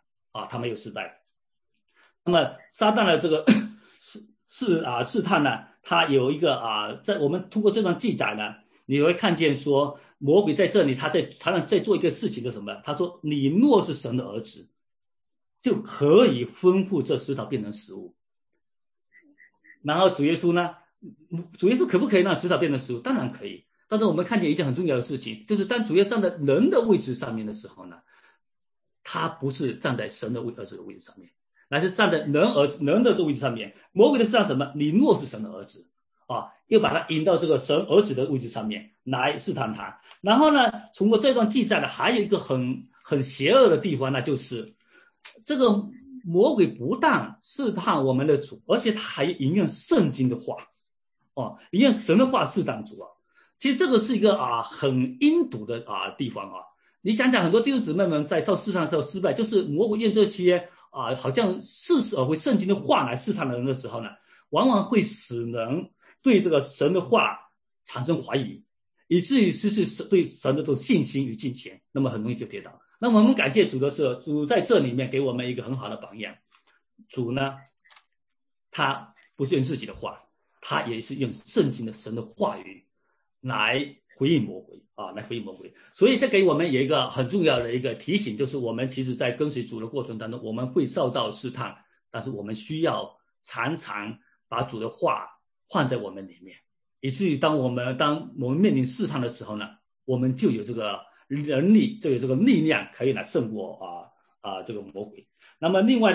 那么撒旦的这个试探呢，他有一个在我们通过这段记载呢，你会看见说魔鬼在这里他在做一个事情是什么？他说你若是神的儿子，就可以吩咐这石头变成食物。然后主耶稣可不可以让石头变成食物？当然可以。但是我们看见一件很重要的事情，就是当主耶稣站在人的位置上面的时候呢，他不是站在神的儿子的位置上面，乃是站在人的这个位置上面。魔鬼的试探什么？你若是神的儿子又把他引到这个神儿子的位置上面来试探他。然后呢，通过这段记载呢，还有一个很邪恶的地方呢，就是这个魔鬼不但试探我们的主，而且他还引用圣经的话引用神的话试探主其实这个是一个很阴毒的地方你想想，很多弟兄姊妹们在受试探的时候失败，就是魔鬼用这些好像似是而非圣经的话来试探人的时候呢，往往会使人对这个神的话产生怀疑，以至于失去对神的这种信心与敬虔，那么很容易就跌倒。那么我们感谢主的是，主在这里面给我们一个很好的榜样。主呢，他不是用自己的话，他也是用圣经的神的话语来回应魔鬼所以这给我们有一个很重要的一个提醒，就是我们其实在跟随主的过程当中，我们会受到试探，但是我们需要常常把主的话放在我们里面，以至于当我们面临试探的时候呢，我们就有这个能力，就有这个力量可以来胜过这个魔鬼。那么另外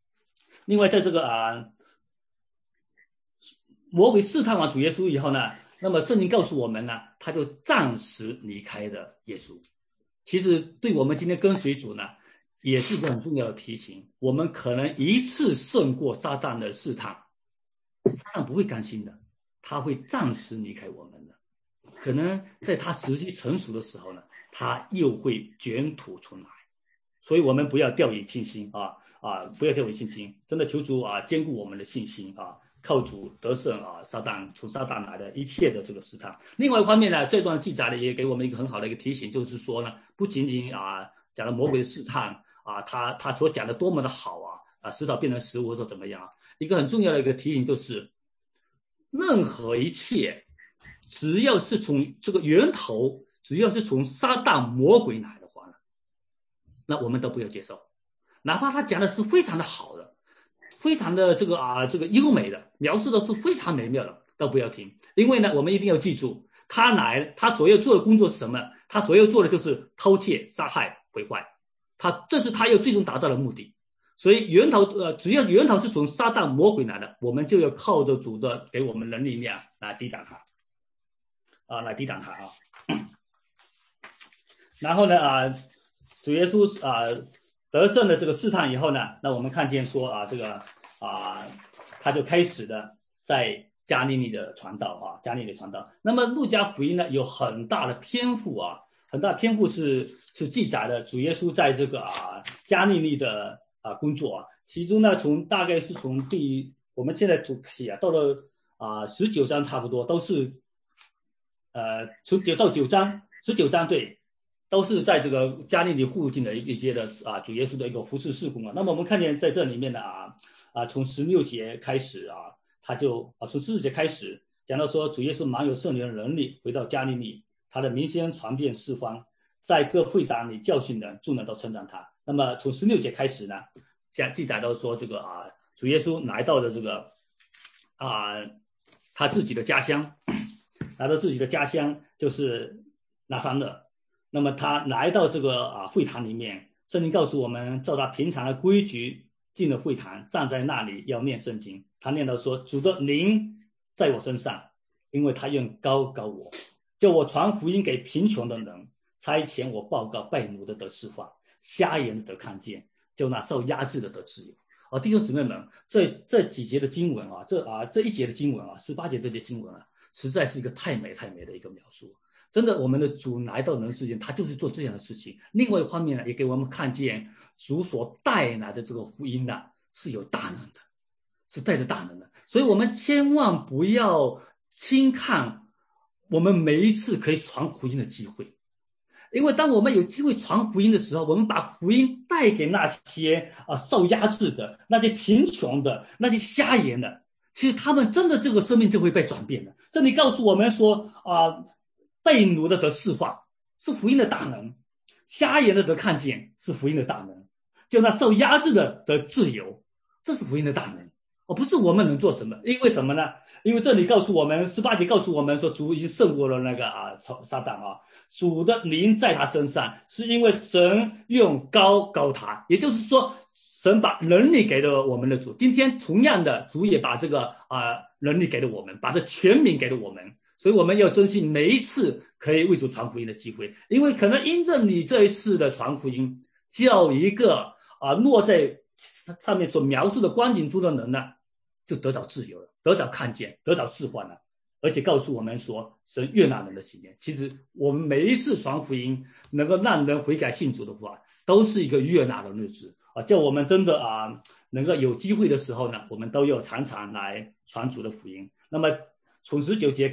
在这个魔鬼试探完主耶稣以后呢， 那么圣经告诉我们呢，他就暂时离开了耶稣。其实对我们今天跟随主呢，也是一个很重要的提醒。我们可能一次胜过撒旦的试探，撒旦不会甘心的，他会暂时离开我们的。可能在他时机成熟的时候呢，他又会卷土重来。所以我们不要掉以轻心不要掉以轻心，真的求主坚固我们的信心靠主得胜从撒旦来的一切的这个试探。另外一方面呢，这段记载呢也给我们一个很好的一个提醒，就是说呢，不仅仅讲了魔鬼的试探他所讲的多么的好石头变成食物或者怎么样。一个很重要的一个提醒就是，任何一切只要是从这个源头，只要是从撒旦魔鬼来的话呢，那我们都不要接受，哪怕他讲的是非常的好的，非常的这个优美的，描述的是非常美妙的，都不要听。因为呢，我们一定要记住，他所要做的工作是什么？他所要做的就是偷窃、杀害、毁坏，这是他要最终达到的目的。所以只要源头是从撒旦魔鬼来的，我们就要靠着主的给我们能力量来抵挡他然后呢主耶稣得胜的这个试探以后呢，那我们看见说他就开始的在加利利的传道加利利的传道。那么路加福音呢有很大的篇幅是记载了主耶稣在这个加利利的工作其中呢大概是从我们现在读起到了19章差不多都是从9到9章19章对。都是在这个加利利附近的一些的主耶稣的一个服事事工那么我们看见在这里面呢从16节开始他就从14节开始讲到说，主耶稣满有圣灵的能力，回到加利利，他的名声传遍四方，在各会堂里教训人，众人都称赞他。那么从16节开始呢，记载到说这个主耶稣来到了这个他自己的家乡，来到自己的家乡就是拿撒勒。那么他来到这个会堂里面，圣经告诉我们，照他平常的规矩进了会堂，站在那里要念圣经。他念到说，主的灵在我身上，因为他愿高高我，叫我传福音给贫穷的人，差遣我报告被掳的得释放，瞎眼的得看见，就那受压制的得自由。弟兄姊妹们，这几节的经文这一节的经文18节这节经文实在是一个太美太美的一个描述。真的，我们的主来到人世间，他就是做这样的事情。另外一方面呢，也给我们看见主所带来的这个福音是有大能的，是带着大能的。所以我们千万不要轻看我们每一次可以传福音的机会，因为当我们有机会传福音的时候，我们把福音带给那些受压制的、那些贫穷的、那些瞎眼的，其实他们真的这个生命就会被转变的。这里告诉我们说被掳的得释放是福音的大能，瞎眼的得看见是福音的大能，就那受压制的得自由，这是福音的大能。不是我们能做什么，因为什么呢？因为这里告诉我们18节告诉我们说，主已经胜过了那个撒旦主的灵在他身上，是因为神用高他，也就是说神把能力给了我们的主。今天同样的，主也把这个能力给了我们，把这权柄给了我们。所以我们要珍惜每一次可以为主传福音的机会，因为可能因着你这一次的传福音，叫一个落在上面所描述的光景中的人呢，就得到自由了，得到看见，得到释放了，而且告诉我们说，神悦纳人的心愿。其实我们每一次传福音，能够让人悔改信主的话，都是一个悦纳的日子叫我们真的能够有机会的时候呢，我们都要常常来传主的福音。那么从19节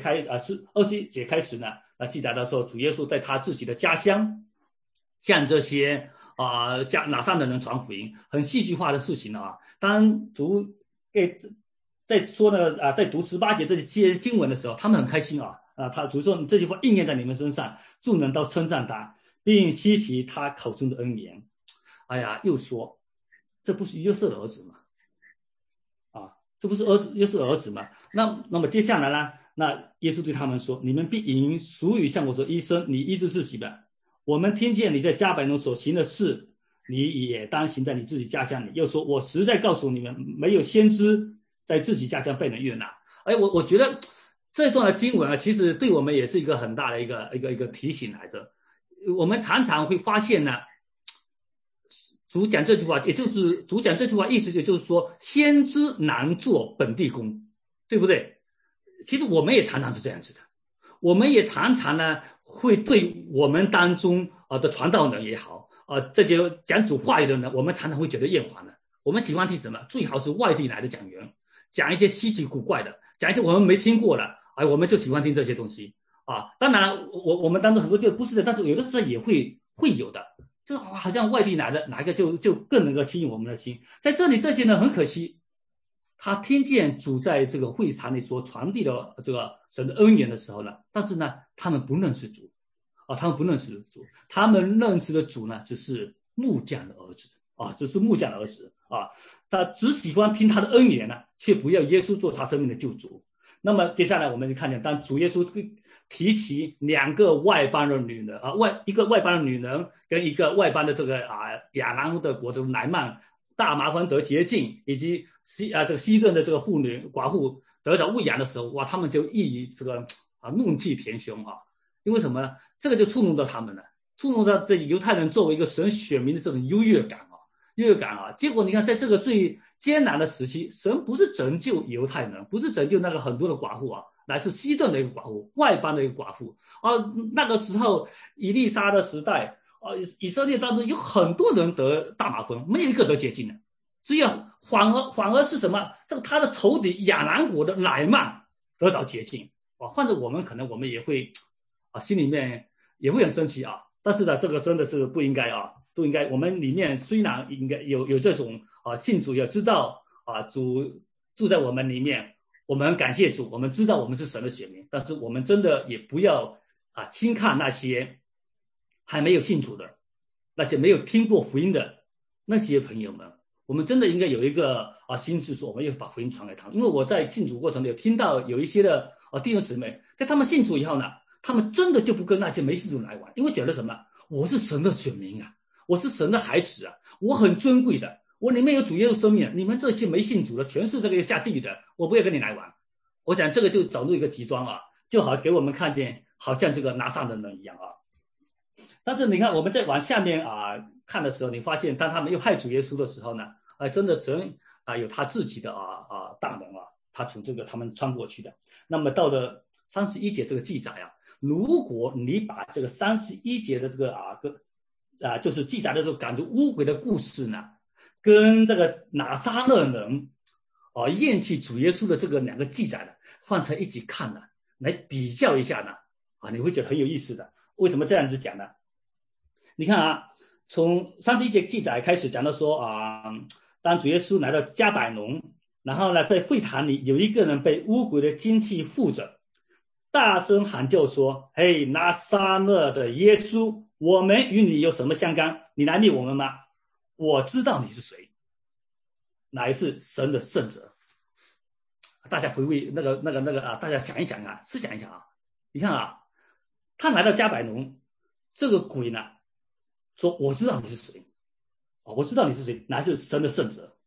21节开始呢，记载到说，主耶稣在他自己的家乡，向这些拿撒勒的人传福音，很戏剧化的事情当主在说呢在读18节这些经文的时候，他们很开心他主说这句话应验在你们身上，众人都称赞他，并稀奇他口中的恩言。又说这不是约瑟的儿子吗？这不是约瑟的儿子吗？那么接下来呢？那耶稣对他们说：“你们必引俗语向我说，医生，你医治自己吧。我们听见你在加百农所行的事，你也当行在你自己家乡里。又说，我实在告诉你们，没有先知在自己家乡被人悦纳。”我觉得这段的经文啊，其实对我们也是一个很大的一个提醒来着。我们常常会发现呢，主讲这句话，也就是主讲这句话意思就是说，先知难做本地工，对不对？其实我们也常常是这样子的，我们也常常呢会对我们当中的传道人也好，这些讲主话语的人，我们常常会觉得厌烦的。我们喜欢听什么？最好是外地来的讲员，讲一些稀奇古怪的，讲一些我们没听过的，我们就喜欢听这些东西啊。当然，我们当中很多就不是的，但是有的时候也会有的，就是好像外地来的哪一个就更能够吸引我们的心。在这里，这些人很可惜，他听见主在这个会场里所传递的这个神的恩言的时候呢，但是呢，他们不认识主他们不认识主，他们认识的主呢，只是木匠的儿子只是木匠的儿子他只喜欢听他的恩言呢，却不要耶稣做他生命的救主。那么接下来我们就看见，当主耶稣提起两个外邦的女人一个外邦的女人跟一个外邦的这个亚兰的国的乃曼大麻风得洁净，以及这个西顿的这个妇女寡妇得着喂养的时候，哇，他们就一这个怒气填胸因为什么呢？这个就触怒到他们了，触怒到这犹太人作为一个神选民的这种优越感结果你看，在这个最艰难的时期，神不是拯救犹太人，不是拯救那个很多的寡妇乃是西顿的一个寡妇，外邦的一个寡妇那个时候以利沙的时代以色列当中有很多人得大麻风，没有一个得洁净的，只有反而是什么？这个他的仇敌亚兰国的乃曼得到洁净换着我们，可能我们也会心里面也会很生气但是呢，这个真的是不应该不应该。我们里面虽然应该有这种信主，也知道主住在我们里面，我们感谢主，我们知道我们是神的选民，但是我们真的也不要轻看那些还没有信主的，那些没有听过福音的那些朋友们。我们真的应该有一个心思说，我们要把福音传给他们。因为我在信主过程里有听到有一些的弟兄姊妹，在他们信主以后呢，他们真的就不跟那些没信主来往，因为觉得什么？我是神的选民我是神的孩子我很尊贵的，我里面有主耶稣生命，你们这些没信主的全是这个下地狱的，我不要跟你来往。我想这个就走入一个极端就好给我们看见好像这个拿撒勒人一样但是你看我们再往下面看的时候，你发现当他们又害主耶稣的时候呢，真的神有他自己的大能他从这个他们穿过去的。那么到了31节这个记载如果你把这个31节的这个就是记载的这个赶逐污鬼的故事呢，跟这个拿撒勒人厌弃主耶稣的这个两个记载呢，放在一起看呢，来比较一下呢你会觉得很有意思的。为什么这样子讲呢？你看从31节记载开始讲到说当主耶稣来到加百农，然后呢在会堂里有一个人被污鬼的精气附着，大声喊叫说：嘿，拿撒勒的耶稣，我们与你有什么相干？你来灭我们吗？我知道你是谁，乃是神的圣者。大家回味那个大家想一想思想一下你看他来到加百农，这个鬼呢说我知道你是谁我知道你是谁，乃是神的圣者。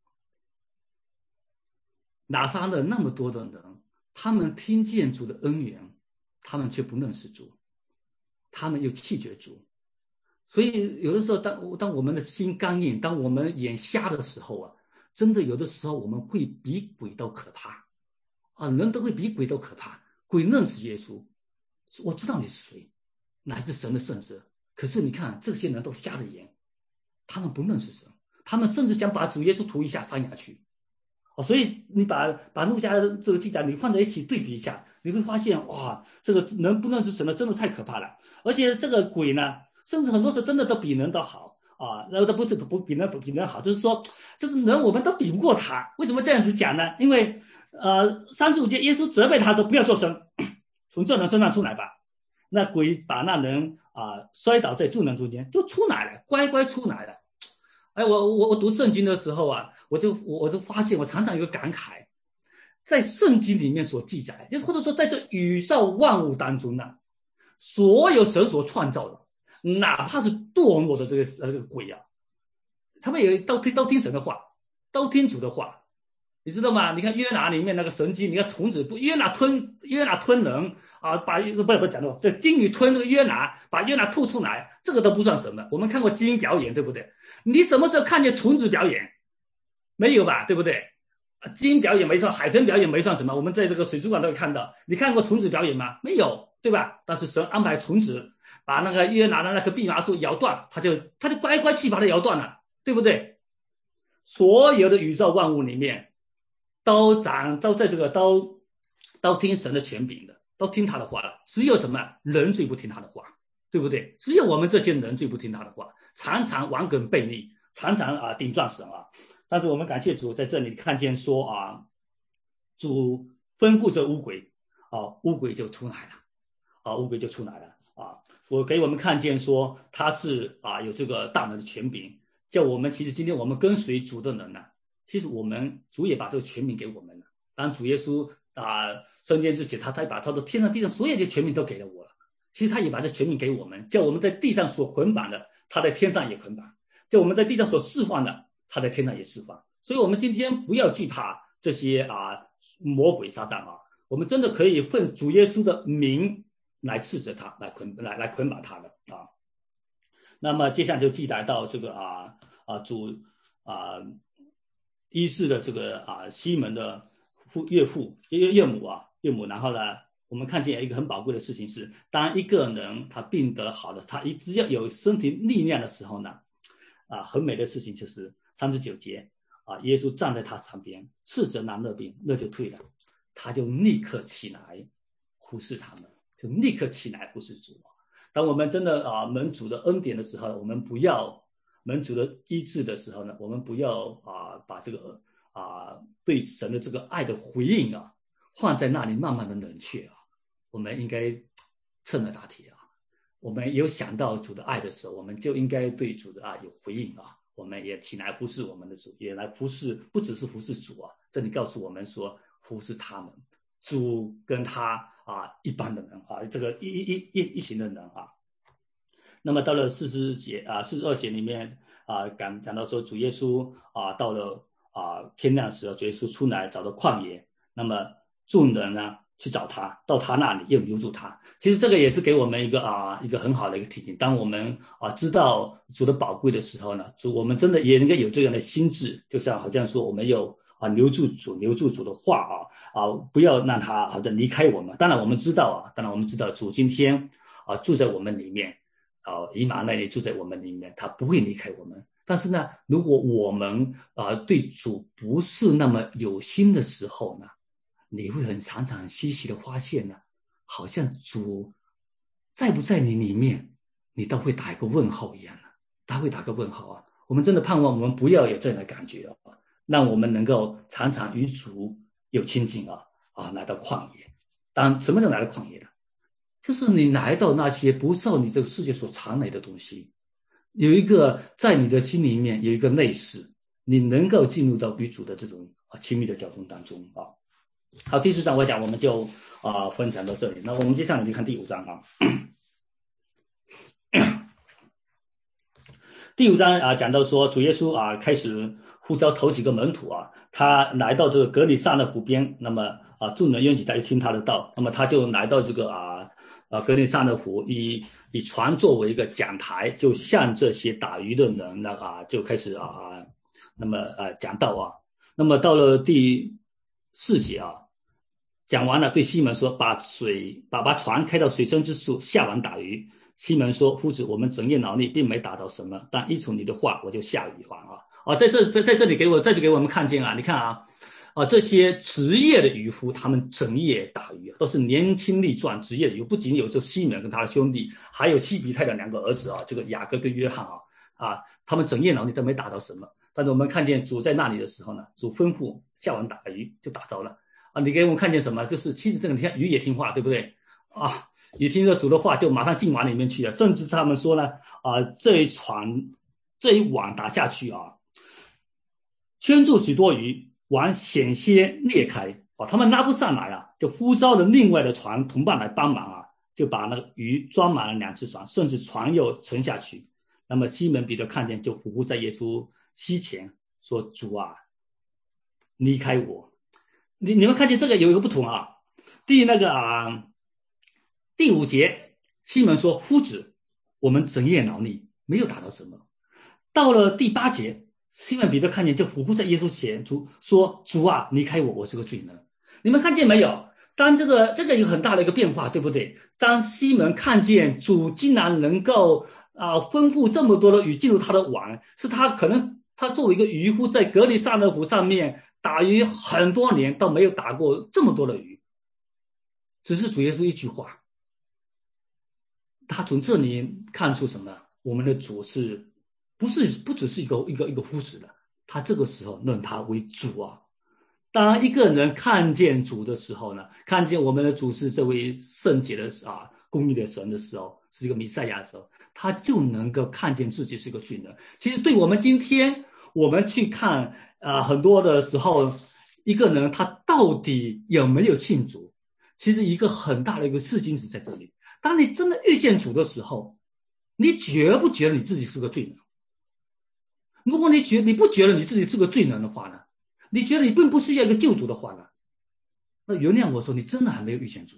拿撒勒那么多的人，他们听见主的恩言，他们却不认识主，他们又弃绝主。所以有的时候当我们的心刚硬，当我们眼瞎的时候真的有的时候我们会比鬼都可怕人都会比鬼都可怕。鬼认识耶稣，我知道你是谁，乃是神的圣者。可是你看这些人都瞎了眼，他们不认识神，他们甚至想把主耶稣屠一下山崖去所以你把路加的这个记载你放在一起对比一下，你会发现哇，这个人不认识神的真的太可怕了。而且这个鬼呢，甚至很多时候真的都比人都好然后都不是不比人好，就是说就是人我们都比不过他。为什么这样子讲呢？因为35节耶稣责备他说不要作声，从这人身上出来吧。那鬼把那人摔倒在众人中间，就出来了，乖乖出来了。我读圣经的时候我就发现我常常有个感慨，在圣经里面所记载，就或者说在这宇宙万物当中呢，所有神所创造的，哪怕是堕落的这个鬼他们也都听神的话，都听主的话你知道吗？你看约拿里面那个神机，你看虫子不约拿吞人啊，把不讲的这鲸鱼吞这个约拿，把约拿吐出来，这个都不算什么。我们看过基因表演，对不对？你什么时候看见虫子表演？没有吧，对不对？基因表演没算，海豚表演没算什么，我们在这个水族馆都会看到。你看过虫子表演吗？没有，对吧？但是神安排虫子把那个约拿的那棵蓖麻树咬断，他就乖乖去把它咬断了，对不对？所有的宇宙万物里面都在这个都听神的权柄的，都听他的话了。只有什么人最不听他的话，对不对？只有我们这些人最不听他的话，常常顽梗悖逆，常常顶撞神啊。但是我们感谢主，在这里看见说主吩咐这乌鬼乌鬼就出来了乌鬼就出来了我给我们看见说他是有这个大能的权柄，叫我们其实今天我们跟随主的人呢，其实我们主也把这个权柄给我们了。当主耶稣升天之前，他把他的天上地上所有的权柄都给了我了。其实他也把这权柄给我们，叫我们在地上所捆绑的，他在天上也捆绑；叫我们在地上所释放的，他在天上也释放。所以我们今天不要惧怕这些魔鬼撒旦我们真的可以奉主耶稣的名来斥责他，来捆绑他的那么接下来就记载到这个主医治的这个西门的岳母，然后呢，我们看见一个很宝贵的事情是，当一个人他病得好了，他只要有身体力量的时候呢，很美的事情就是39节耶稣站在他旁边，斥责那热病，热就退了，他就立刻起来服侍他们，就立刻起来服侍主。当我们真的蒙主的恩典的时候，我们不要蒙主的医治的时候呢，我们不要把这个对神的这个爱的回应放在那里慢慢的冷却我们应该趁热打铁我们有想到主的爱的时候，我们就应该对主的爱有回应我们也起来服侍我们的主，也来服侍，不只是服侍主这里告诉我们说服侍他们，主跟他一般的人这个一行的人那么到了42节里面讲到说主耶稣到了天亮的时候，主耶稣出来找到旷野，那么众人呢去找他，到他那里又留住他。其实这个也是给我们一个很好的一个提醒。当我们知道主的宝贵的时候呢，我们真的也应该有这样的心智，就像好像说我们有留住主的话不要让他好像离开我们。当然我们知道主今天住在我们里面以马内利住在我们里面，他不会离开我们。但是呢，如果我们对主不是那么有心的时候呢，你会很常常稀奇的发现呢，好像主在不在你里面，你都会打一个问号一样他会打个问号我们真的盼望我们不要有这样的感觉让我们能够常常与主有亲近来到旷野。当什么叫来到旷野呢？就是你来到那些不受你这个世界所常来的东西，有一个在你的心里面有一个内室，你能够进入到与主的这种亲密的交通当中好，第4章我讲我们就分享到这里。那我们接下来就看第5章第5章讲到说主耶稣开始呼召头几个门徒他来到这个革里撒勒湖边，那么众人拥挤来听他的道，那么他就来到这个革里撒勒湖，以船作为一个讲台，就向这些打鱼的人就开始那么讲道那么到了第4节讲完了，对西门说：“把船开到水深之处，下网打鱼。”西门说：“夫子，我们整夜劳力，并没打着什么，但依从你的话，我就下鱼网在这里再去给我们看见你看这些职业的渔夫，他们整夜打鱼都是年轻力壮职业的渔夫，不仅有这西门跟他的兄弟，还有西比泰的2个儿子这个雅各跟约翰他们整夜劳力都没打着什么。但是我们看见主在那里的时候呢，主吩咐下网打鱼，就打着了你给我们看见什么？就是其实这个你看鱼也听话，对不对也听着主的话，就马上进网里面去了。甚至他们说呢这一网打下去圈住许多鱼，网险些裂开他们拉不上来就呼召了另外的船同伴来帮忙就把那个鱼装满了2只船，甚至船又沉下去。那么西门彼得看见，就匍匐在耶稣膝前说：“主离开我。你们看见这个有一个不同啊。第五节，西门说：夫子，我们整夜劳力，没有打到什么。到了第8节，西门彼得看见就俯伏在耶稣前说：主啊，离开我，我是个罪人。你们看见没有？当这个有很大的一个变化，对不对？当西门看见主竟然能够吩咐这么多的鱼进入他的网，是他可能他作为一个渔夫，在格利萨勒湖上面打鱼很多年都没有打过这么多的鱼，只是主耶稣一句话，他从这里看出什么？我们的主不只是一个夫子的，他这个时候认他为主啊。当一个人看见主的时候呢，看见我们的主是这位圣洁的公义的神的时候，是一个弥赛亚的时候，他就能够看见自己是个罪人。其实对我们今天我们去看很多的时候，一个人他到底有没有信主，其实一个很大的一个试金石在这里。当你真的遇见主的时候，你觉不觉得你自己是个罪人？如果你不觉得你自己是个罪人的话呢，你觉得你并不需要一个救主的话呢，那原谅我说，你真的还没有遇见主。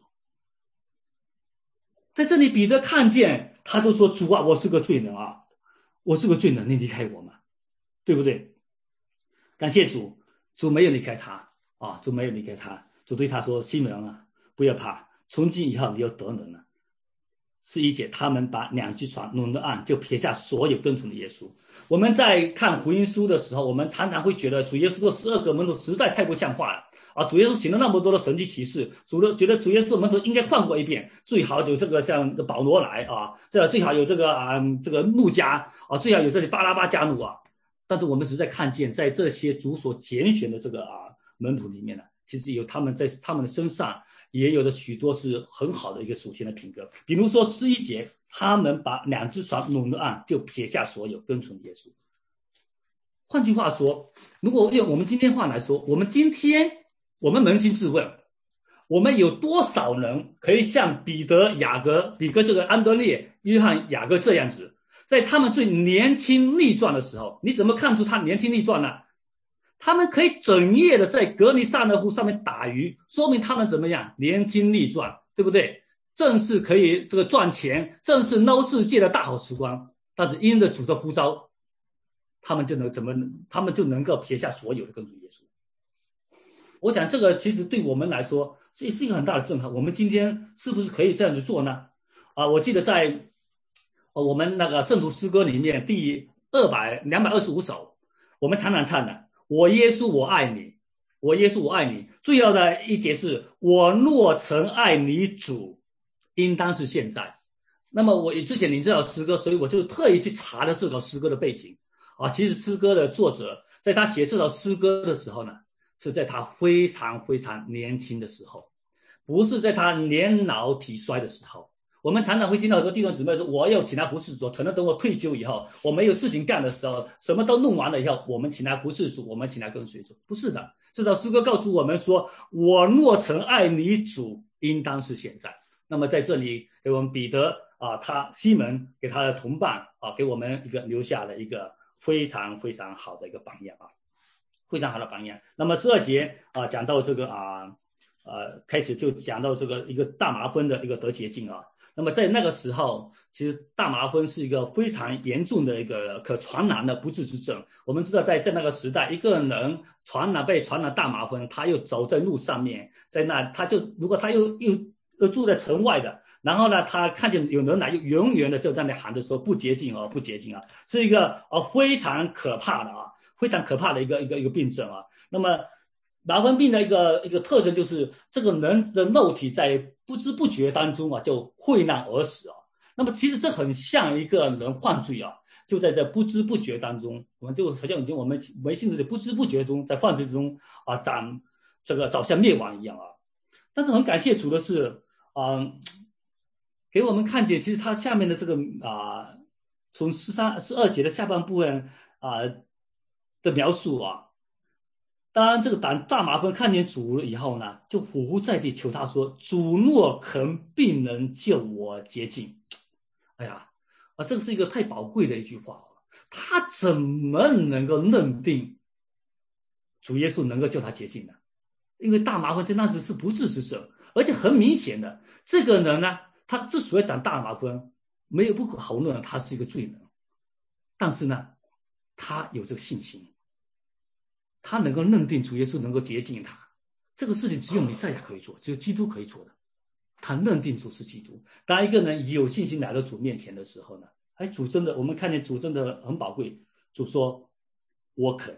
在这里彼得看见，他就说：主啊，我是个罪人啊，我是个罪人，你离开我嘛，对不对？感谢主，主没有离开他啊，主没有离开他。主对他说：西门啊，不要怕，从今以后你要得人了。11节，他们把2只船拢了岸，就撇下所有跟从的耶稣。我们在看福音书的时候，我们常常会觉得主耶稣的12个门徒实在太不像话了啊！主耶稣行了那么多的神迹奇事，觉得主耶稣的门徒应该换过一遍，最好有这个像保罗来啊，最好有这个路加啊，最好有这些巴拉巴加努啊。但是我们实在看见，在这些主所拣选的这个门徒里面呢，其实有他们在他们的身上也有的许多是很好的一个属天的品格。比如说11节，他们把2只船拢了岸，就撇下所有跟从耶稣。换句话说，如果用我们今天话来说，我们今天我们扪心自问，我们有多少人可以像彼得、雅各、这个安德烈、约翰、雅各这样子，在他们最年轻力壮的时候，你怎么看出他年轻力壮呢？他们可以整夜的在格尼萨勒湖上面打鱼，说明他们怎么样？年轻力壮，对不对？正是可以这个赚钱，正是捞世界的大好时光。但是因着主的呼召，他们就能够撇下所有的跟随耶稣。我想这个其实对我们来说是一个很大的震撼。我们今天是不是可以这样子做呢？我记得在我们那个圣徒诗歌里面第225首，我们常常唱的。我耶稣我爱你，我耶稣我爱你。最要的一节是我若曾爱你主，应当是现在。那么我之前领这首诗歌，所以我就特意去查了这首诗歌的背景其实诗歌的作者在他写这首诗歌的时候呢，是在他非常非常年轻的时候，不是在他年老体衰的时候。我们常常会听到很多弟兄姊妹说，我要请他服侍主，可能等我退休以后，我没有事情干的时候，什么都弄完了以后，我们请他服侍主，我们请他跟随主。不是的，这首诗歌告诉我们说，我若曾爱你主，应当是现在。那么在这里给我们彼得西门给他的同伴给我们留下了一个非常非常好的一个榜样非常好的榜样。那么12节讲到这个开始就讲到这个一个大麻风的一个得洁净那么在那个时候，其实大麻风是一个非常严重的一个可传染的不治之症。我们知道在那个时代，一个人被传染大麻风，他又走在路上面，在那如果他又住在城外的，然后呢，他看见有人来，又远远的就在那喊着说不洁净不洁净是一个非常可怕的非常可怕的一个病症那么麻风病的一个特征就是这个人的肉体在不知不觉当中就溃烂而死那么其实这很像一个人犯罪就在这不知不觉当中，我们就好像我们没信主不知不觉中在犯罪中走向灭亡一样但是很感谢主的是给我们看见，其实他下面的这个从12节的下半部分的描述当然这个大麻风看见主了以后呢，就俯伏在地求他说：主若肯，必能救我洁净。哎呀这个是一个太宝贵的一句话他怎么能够认定主耶稣能够救他洁净的，因为大麻风在那时是不治之症，而且很明显的，这个人呢，他之所以长大麻风，没有不可毫论他是一个罪人，但是呢，他有这个信心，他能够认定主耶稣能够洁净他，这个事情只有弥赛亚可以做，只有基督可以做的。他认定主是基督。当一个人有信心来到主面前的时候呢，主真的，我们看见主真的很宝贵。主说：“我肯。”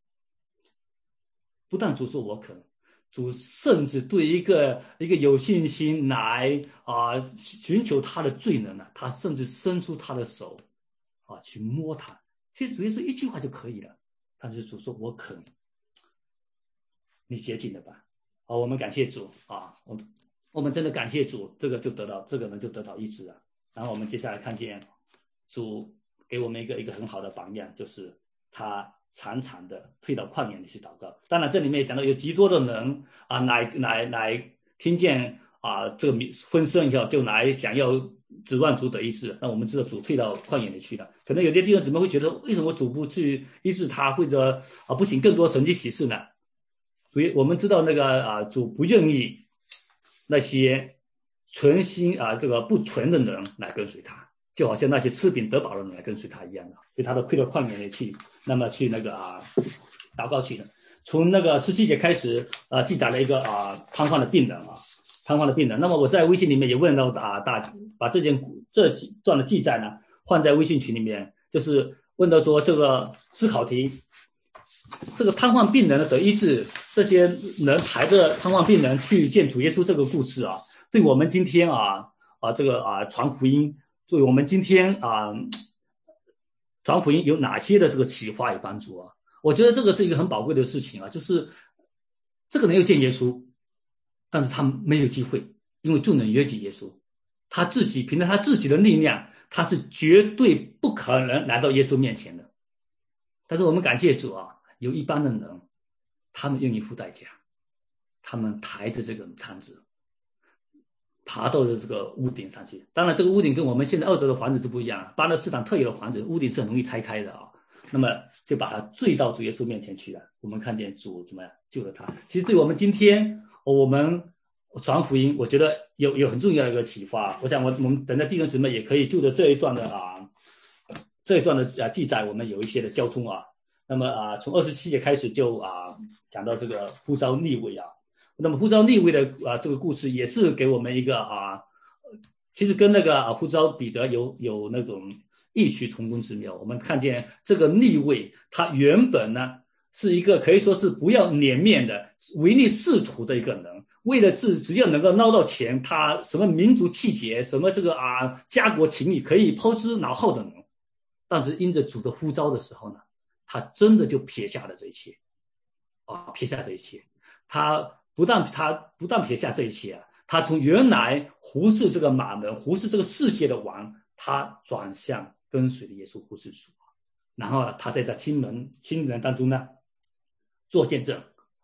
不但主说我肯，主甚至对一个有信心来寻求他的罪人呢，他甚至伸出他的手去摸他。其实主耶稣一句话就可以了，但是主说：“我肯。”你洁净了吧？我们感谢主我们真的感谢主，这个人就得到医治了。然后我们接下来看见主给我们一个很好的榜样，就是他常常的退到旷野里去祷告。当然这里面也讲到有极多的人来听见这个风声以后，就来想要指望主得医治。那我们知道主退到旷野里去了，可能有些弟兄姊妹会觉得，为什么主不去医治他，或者不行更多神迹奇事呢？所以我们知道那个主不愿意那些存心这个不纯的人来跟随他，就好像那些吃饼得饱的人来跟随他一样的，所以他都退到旷野里去，那么去那个祷告去的。从那个17节开始记载了一个瘫痪的病人瘫痪的病人。那么我在微信里面也问到把这几段的记载呢放在微信群里面，就是问到说这个思考题，这个瘫痪病人的得医治，这些人抬着瘫痪病人去见主耶稣这个故事对我们今天这个传福音，对我们今天传福音有哪些的这个启发与帮助我觉得这个是一个很宝贵的事情就是这个人又见耶稣，但是他没有机会，因为众人约挤耶稣，他自己凭着他自己的力量，他是绝对不可能来到耶稣面前的。但是我们感谢主有一般的人，他们愿意付代价，他们抬着这个摊子爬到这个屋顶上去。当然这个屋顶跟我们现在澳洲的房子是不一样，巴勒斯坦特有的房子屋顶是很容易拆开的那么就把他坠到主耶稣面前去了。我们看见主怎么样救了他。其实对我们今天我们传福音，我觉得有很重要的一个启发。我想我们等着弟兄姊妹也可以就着这一段的记载，我们有一些的交通那么从27节开始就讲到这个呼召利未那么呼召利未的这个故事也是给我们一个其实跟那个呼召彼得有那种异曲同工之妙。我们看见这个利未，他原本呢是一个可以说是不要脸面的唯利是图的一个人，为了只要能够捞到钱，他什么民族气节，什么这个家国情谊可以抛之脑后的人。但是因着主的呼召的时候呢，他真的就撇下了这一切撇下这一切。他不但撇下这一切他从原来服侍这个马门，服侍这个世界的王，他转向跟随的耶稣，服侍主。然后他在他亲人当中呢做见证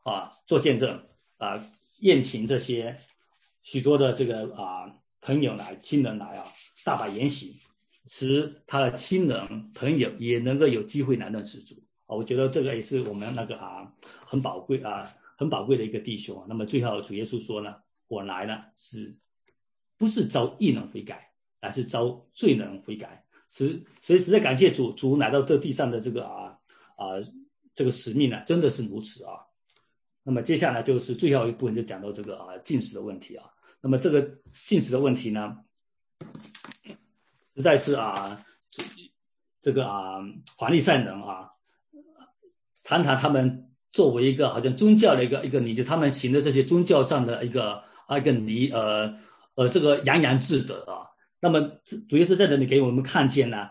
宴请这些许多的这个朋友来，亲人来大摆筵席，使他的亲人朋友也能够有机会来认识主我觉得这个也是我们那个很宝贵的一个弟兄那么最后主耶稣说呢，我来呢不是招义人悔改，而是招罪人悔改。所以实在感谢主来到这地上的这个这个使命呢，真的是如此那么接下来就是最后一部分，就讲到这个禁食的问题那么这个禁食的问题呢，实在是这个法利赛人常常他们作为一个好像宗教的一个礼节，他们行的这些宗教上的一个礼这个洋洋自得那么主耶稣在这里给我们看见呢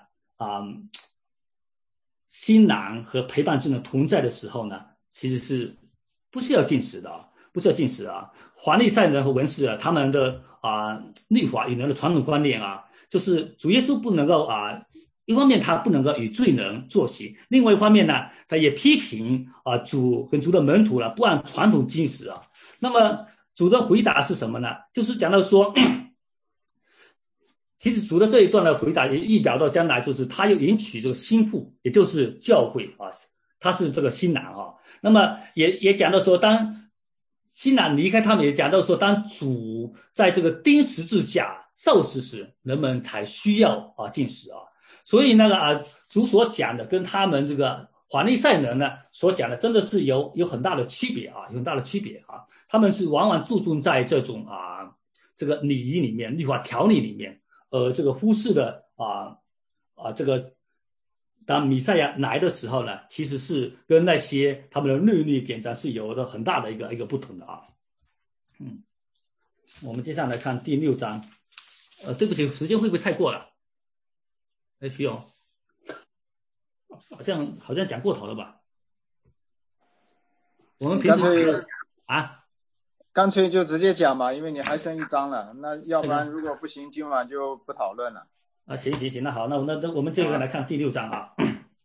新郎和陪伴之人同在的时候呢，其实是不是要禁食的法利赛人和文士他们的律法与人的传统观念就是主耶稣不能够一方面他不能够与罪人坐席，另外一方面呢，他也批评主跟主的门徒不按传统禁食那么主的回答是什么呢？就是讲到说其实主的这一段的回答也预表到将来，就是他要允许这个心腹，也就是教会他是这个新郎啊。那么也讲到说，当新郎离开他们，也讲到说，当主在这个钉十字架受死时，人们才需要进食啊。所以那个主所讲的跟他们这个法利赛人呢所讲的真的是有很大的区别啊，有很大的区别啊。他们是往往注重在这种这个礼仪里面、律法条例里面，这个忽视的这个当弥赛亚来的时候呢，其实是跟那些他们的律例典章是有的很大的一个不同的啊。我们接下来看第6章。对不起，时间会不会太过了？徐勇，好像讲过头了吧？我们平时干脆就直接讲吧，因为你还剩1章了。那要不然如果不行，今晚就不讨论了。 行，那好，那我们这个来看第6章啊。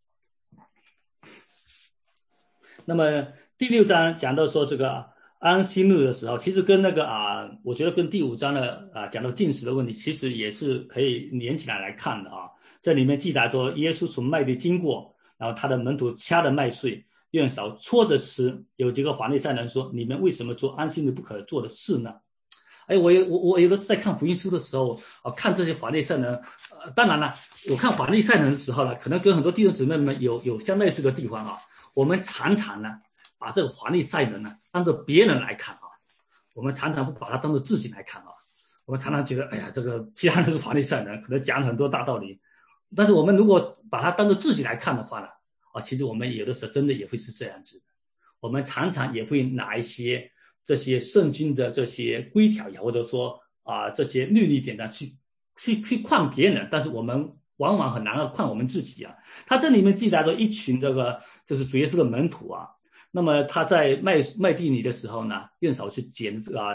那么第6章讲到说这个安息日的时候，其实跟那个我觉得跟第5章的讲到禁食的问题，其实也是可以连起来看的啊。这里面记载说，耶稣从麦地经过，然后他的门徒掐的麦穗，用手搓着吃。有几个法利赛人说：“你们为什么做安息日不可做的事呢？”我有的在看福音书的时候看这些法利赛人，当然了，我看法利赛人的时候呢，可能跟很多弟兄姊妹们有相类似的地方啊。我们常常呢把这个法利赛人呢当做别人来看啊，我们常常不把他当做自己来看啊。我们常常觉得，哎呀，这个其他人是法利赛人，可能讲很多大道理，但是我们如果把他当做自己来看的话呢，其实我们有的时候真的也会是这样子的。我们常常也会拿一些这些圣经的这些规条呀，或者说这些律例典章去框别人，但是我们往往很难框我们自己啊。他这里面记载着一群这个就是主耶稣的门徒啊，那么他在麦地里的时候呢，用手去捡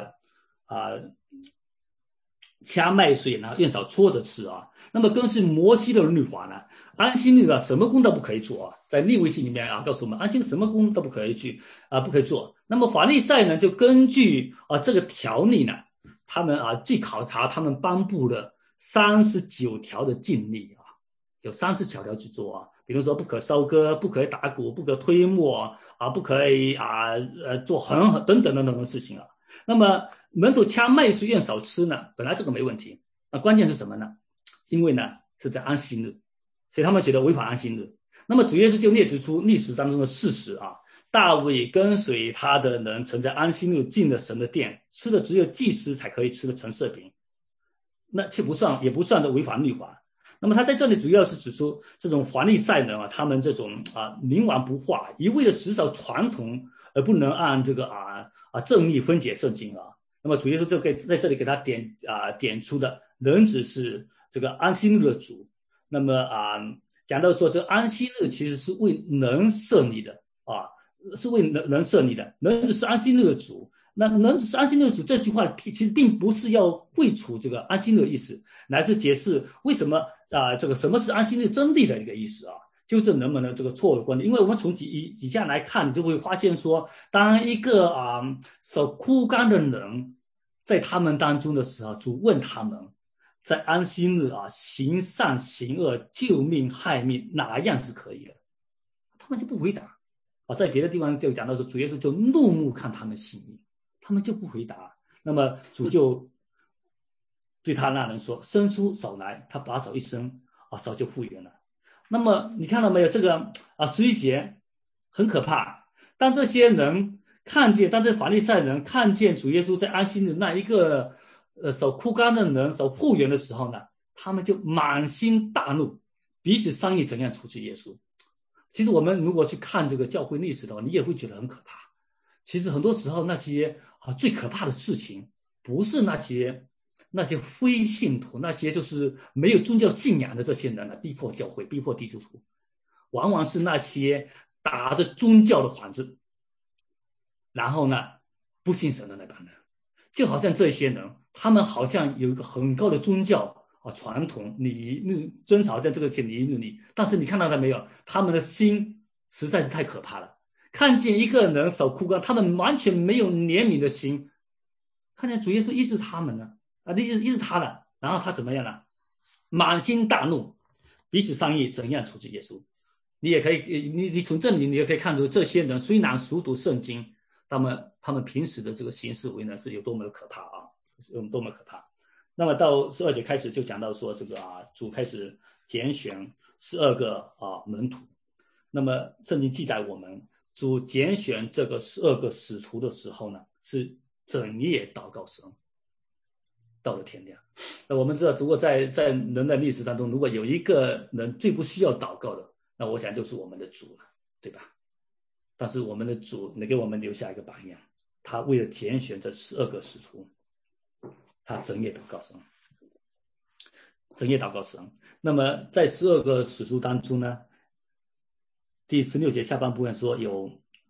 掐麦穗，然后用手搓着吃啊。那么根据摩西的律法呢，安息日什么工都不可以做啊。在利未记里面告诉我们，安息日什么工都不可以不可以做。那么法利赛呢，就根据这个条例呢，他们据考察，他们颁布了39条的禁令啊，有39条去做啊。比如说，不可收割，不可以打鼓，不可推磨不可以做横等等的事情啊。那么门徒掐麦穗用手吃呢，本来这个没问题，那关键是什么呢？因为呢是在安息日，所以他们觉得违反安息日。那么主耶稣就列举出历史当中的事实啊，大卫跟随他的人曾在安息日进了神的殿，吃的只有祭司才可以吃的陈设饼，那也不算的违反律法。那么他在这里主要是指出这种法利赛人他们这种冥顽不化，一味的死守传统，而不能按这个正义分解圣经啊。那么主耶稣就在这里给他点出的，人子是这个安息日的主。那么讲到说这个安息日其实是为人设立的是为人设立的，人子是安息日的主。那人子是安息日的主这句话其实并不是要废除这个安息日的意思，乃是解释为什么这个什么是安息日真谛的一个意思啊。就是人们的这个错误的观点。因为我们从以下来看，你就会发现说，当一个手枯干的人在他们当中的时候，主问他们在安息日行善行恶救命害命哪样是可以的，他们就不回答在别的地方就讲到说，主耶稣就怒目看他们行义，他们就不回答。那么主就对他那人说，伸出手来，他把手一伸手就复原了。那么你看到没有，这个十一节很可怕。当这些人看见，当这法利赛人看见主耶稣在安息日那一个手枯干的人手复原的时候呢，他们就满心大怒，彼此商议怎样处置耶稣。其实我们如果去看这个教会历史的话，你也会觉得很可怕。其实很多时候那些最可怕的事情，不是那些非信徒，那些就是没有宗教信仰的这些人逼迫教会，逼迫基督徒，往往是那些打着宗教的幌子，然后呢不信神的那帮人。就好像这些人，他们好像有一个很高的宗教传统礼仪遵守在这个礼仪里，但是你看到了没有，他们的心实在是太可怕了。看见一个人手枯干，他们完全没有怜悯的心。看见主耶稣医治他们呢医治他了，然后他怎么样呢？满心大怒，彼此商议怎样处置耶稣。 你也可以，你从这里你也可以看出，这些人虽然熟读圣经，他们平时的这个行事为人是有多么的可怕啊，有多么可怕。那么到12节开始就讲到说，这个主开始拣选12个门徒。那么圣经记载我们主拣选这个12个使徒的时候呢，是整夜祷告神，到了天亮。那我们知道，如果在人的历史当中，如果有一个人最不需要祷告的，那我想就是我们的主了，对吧？但是我们的主能给我们留下一个榜样，他为了拣选这12个使徒，他整夜祷告神，整夜祷告神。那么在12个使徒当中呢，第16节下半部分说有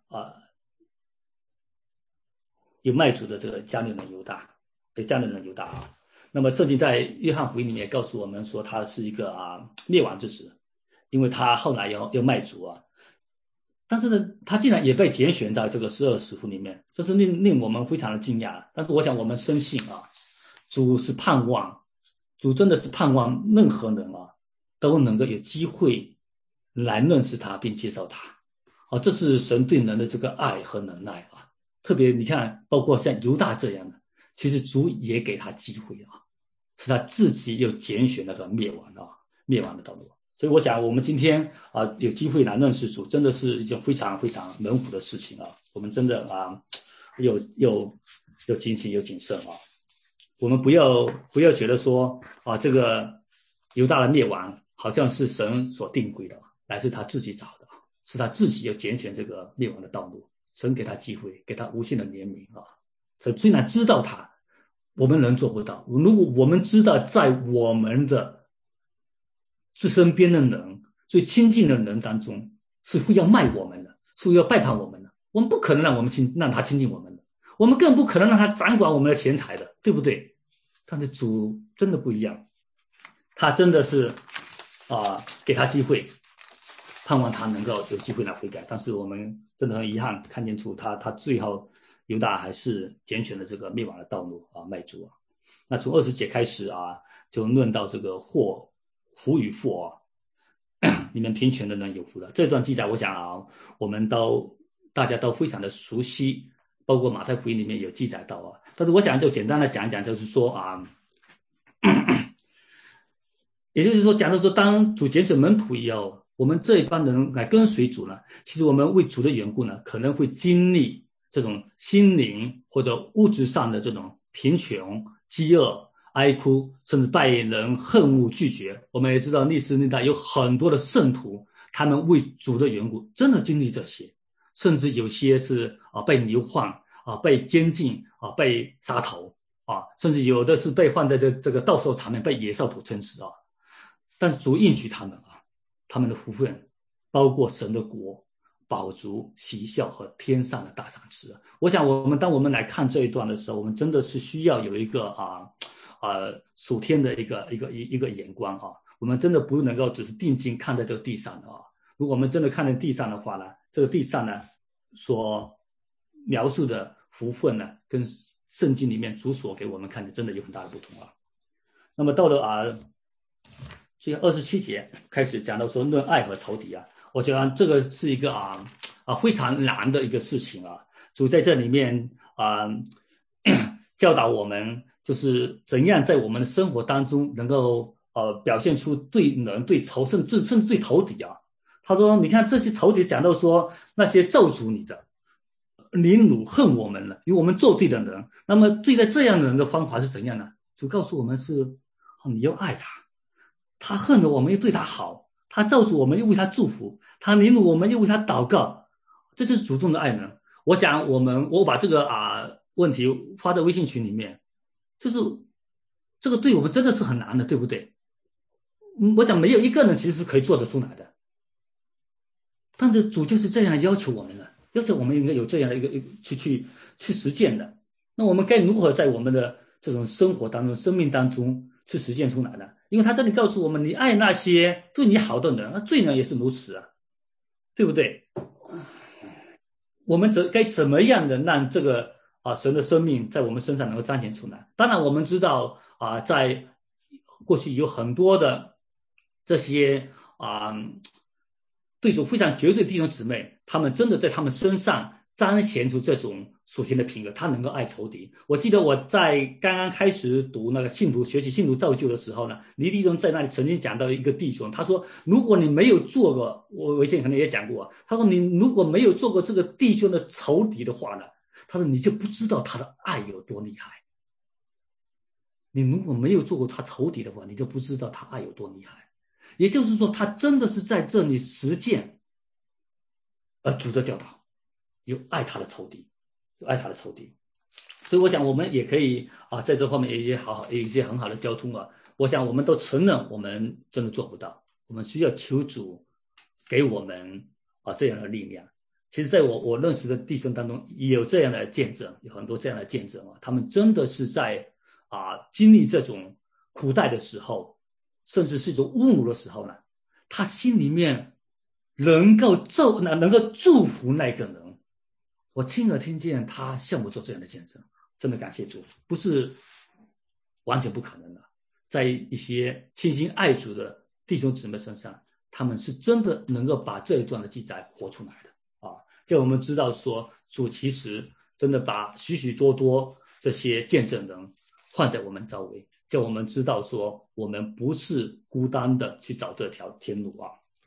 卖主的这个加利人犹大，加利人犹大啊。那么圣经在约翰福音里面也告诉我们说，他是一个灭亡之子，因为他后来要卖主啊。但是呢，他竟然也被拣选在这个12使徒里面，这是令我们非常的惊讶。但是我想我们深信主是盼望，主真的是盼望任何人都能够有机会来认识他并接受他这是神对人的这个爱和能耐特别你看，包括像犹大这样的，其实主也给他机会是他自己又拣选那个灭亡的道路。所以我想我们今天有机会来认识主，真的是一件非常非常蒙福的事情我们真的有警醒有谨慎我们不要觉得说这个犹大的灭亡好像是神所定规的，乃是他自己找的，是他自己要拣选这个灭亡的道路。神给他机会，给他无限的怜悯神虽然知道他，我们人做不到。如果我们知道在我们的最身边的人、最亲近的人当中是会要卖我们的，是会要背叛我们的，我们不可能让他亲近我们的，我们更不可能让他掌管我们的钱财的，对不对？但是主真的不一样，他真的是给他机会，盼望他能够有机会来悔改。但是我们真的很遗憾看见出他最后犹大还是拣选了这个灭亡的道路卖主那从20节开始就论到这个福与祸你们贫穷的人有福了。这段记载我想我们大家都非常的熟悉，包括马太福音里面有记载到但是我想就简单的讲一讲，就是说也就是说讲到说，当主拣选门徒以后，我们这一帮人来跟随主呢，其实我们为主的缘故呢，可能会经历这种心灵或者物质上的这种贫穷、饥饿、哀哭，甚至被人恨恶拒绝。我们也知道历史年代有很多的圣徒，他们为主的缘故真的经历这些，甚至有些是被流放被监禁被杀头甚至有的是被放在这个斗兽场面被野兽所吞噬但是主应许他们他们的福分包括神的国、饱足、喜笑和天上的大赏赐我想当我们来看这一段的时候，我们真的是需要有一个属天的一个眼光我们真的不能够只是定睛看在这个地上的如果我们真的看在地上的话呢，这个地上呢所描述的福分呢，跟圣经里面主所给我们看的真的有很大的不同那么到了这个27节开始讲到说论爱和仇敌我觉得这个是一个非常难的一个事情主在这里面教导我们，就是怎样在我们的生活当中能够表现出对人对仇甚至对仇敌他说你看这些仇敌讲到说那些咒诅你的凌辱恨我们了，与我们作对的人，那么对待这样的人的方法是怎样呢？主告诉我们是你要爱他恨了我们又对他好，他咒诅我们又为他祝福，他凌辱我们又为他祷告，这就是主动的爱人。我想我把这个问题发在微信群里面，就是这个对我们真的是很难的，对不对？我想没有一个人其实是可以做得出来的，但是主就是这样要求我们的，要求我们应该有这样的一个去实践的。那我们该如何在我们的这种生活当中、生命当中去实践出来呢？因为他这里告诉我们，你爱那些对你好的人，那罪人也是如此对不对？我们该怎么样的让这个神的生命在我们身上能够彰显出来？当然我们知道在过去有很多的这些对主非常绝对的弟兄姊妹，他们真的在他们身上彰显出这种属天的品格，他能够爱仇敌。我记得我在刚刚开始读那个信徒学习信徒造就的时候呢，黎弟兄在那里曾经讲到一个弟兄，他说如果你没有做过，我以前可能也讲过，他说你如果没有做过这个弟兄的仇敌的话呢，他说你就不知道他的爱有多厉害。你如果没有做过他仇敌的话，你就不知道他爱有多厉害。也就是说，他真的是在这里实践主的教导，有爱他的仇敌，有爱他的仇敌。所以我想我们也可以在这方面有一些很好的交通啊。我想我们都承认我们真的做不到，我们需要求主给我们这样的力量。其实在我认识的弟兄当中也有这样的见证，有很多这样的见证啊，他们真的是在经历这种苦待的时候，甚至是一种侮辱的时候呢，他心里面能够祝福那个人。我亲耳听见他向我做这样的见证，真的感谢主，不是完全不可能的。在一些倾心爱主的弟兄姊妹身上，他们是真的能够把这一段的记载活出来的叫我们知道说，主其实真的把许许多多这些见证人放在我们周围，叫我们知道说，我们不是孤单的去找这条天路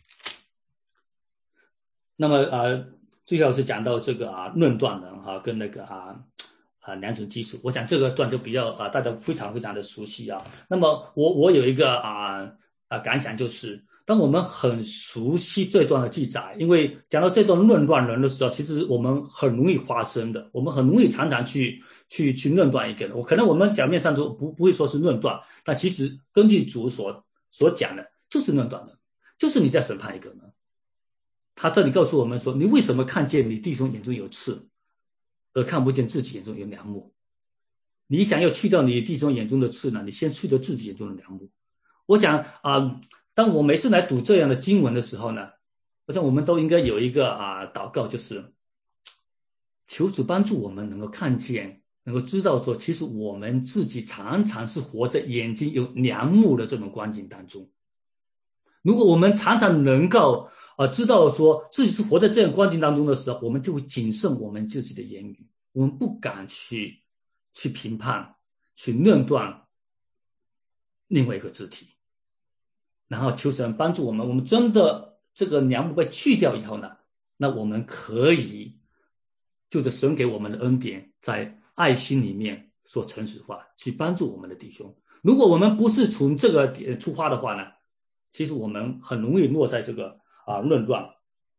那么最后是讲到这个论断人跟那个两种基础，我想这个段就比较大家非常非常的熟悉那么我有一个感想，就是当我们很熟悉这段的记载，因为讲到这段论断人的时候，其实我们很容易发生的，我们很容易常常去论断一个人。可能我们表面上都不会说是论断，但其实根据主所讲的，就是论断人，就是你在审判一个人。他这里告诉我们说，你为什么看见你弟兄眼中有刺，而看不见自己眼中有梁木？你想要去掉你弟兄眼中的刺呢，你先去掉自己眼中的梁木。我想当我每次来读这样的经文的时候呢，我想我们都应该有一个祷告，就是求主帮助我们能够看见，能够知道说，其实我们自己常常是活在眼睛有梁木的这种光景当中。如果我们常常能够知道说自己是活在这样光景当中的时候，我们就会谨慎我们自己的言语，我们不敢去评判，去论断另外一个肢体。然后求神帮助我们真的这个梁木被去掉以后呢，那我们可以就着神给我们的恩典，在爱心里面说诚实话，去帮助我们的弟兄。如果我们不是从这个点出发的话呢，其实我们很容易落在这个论断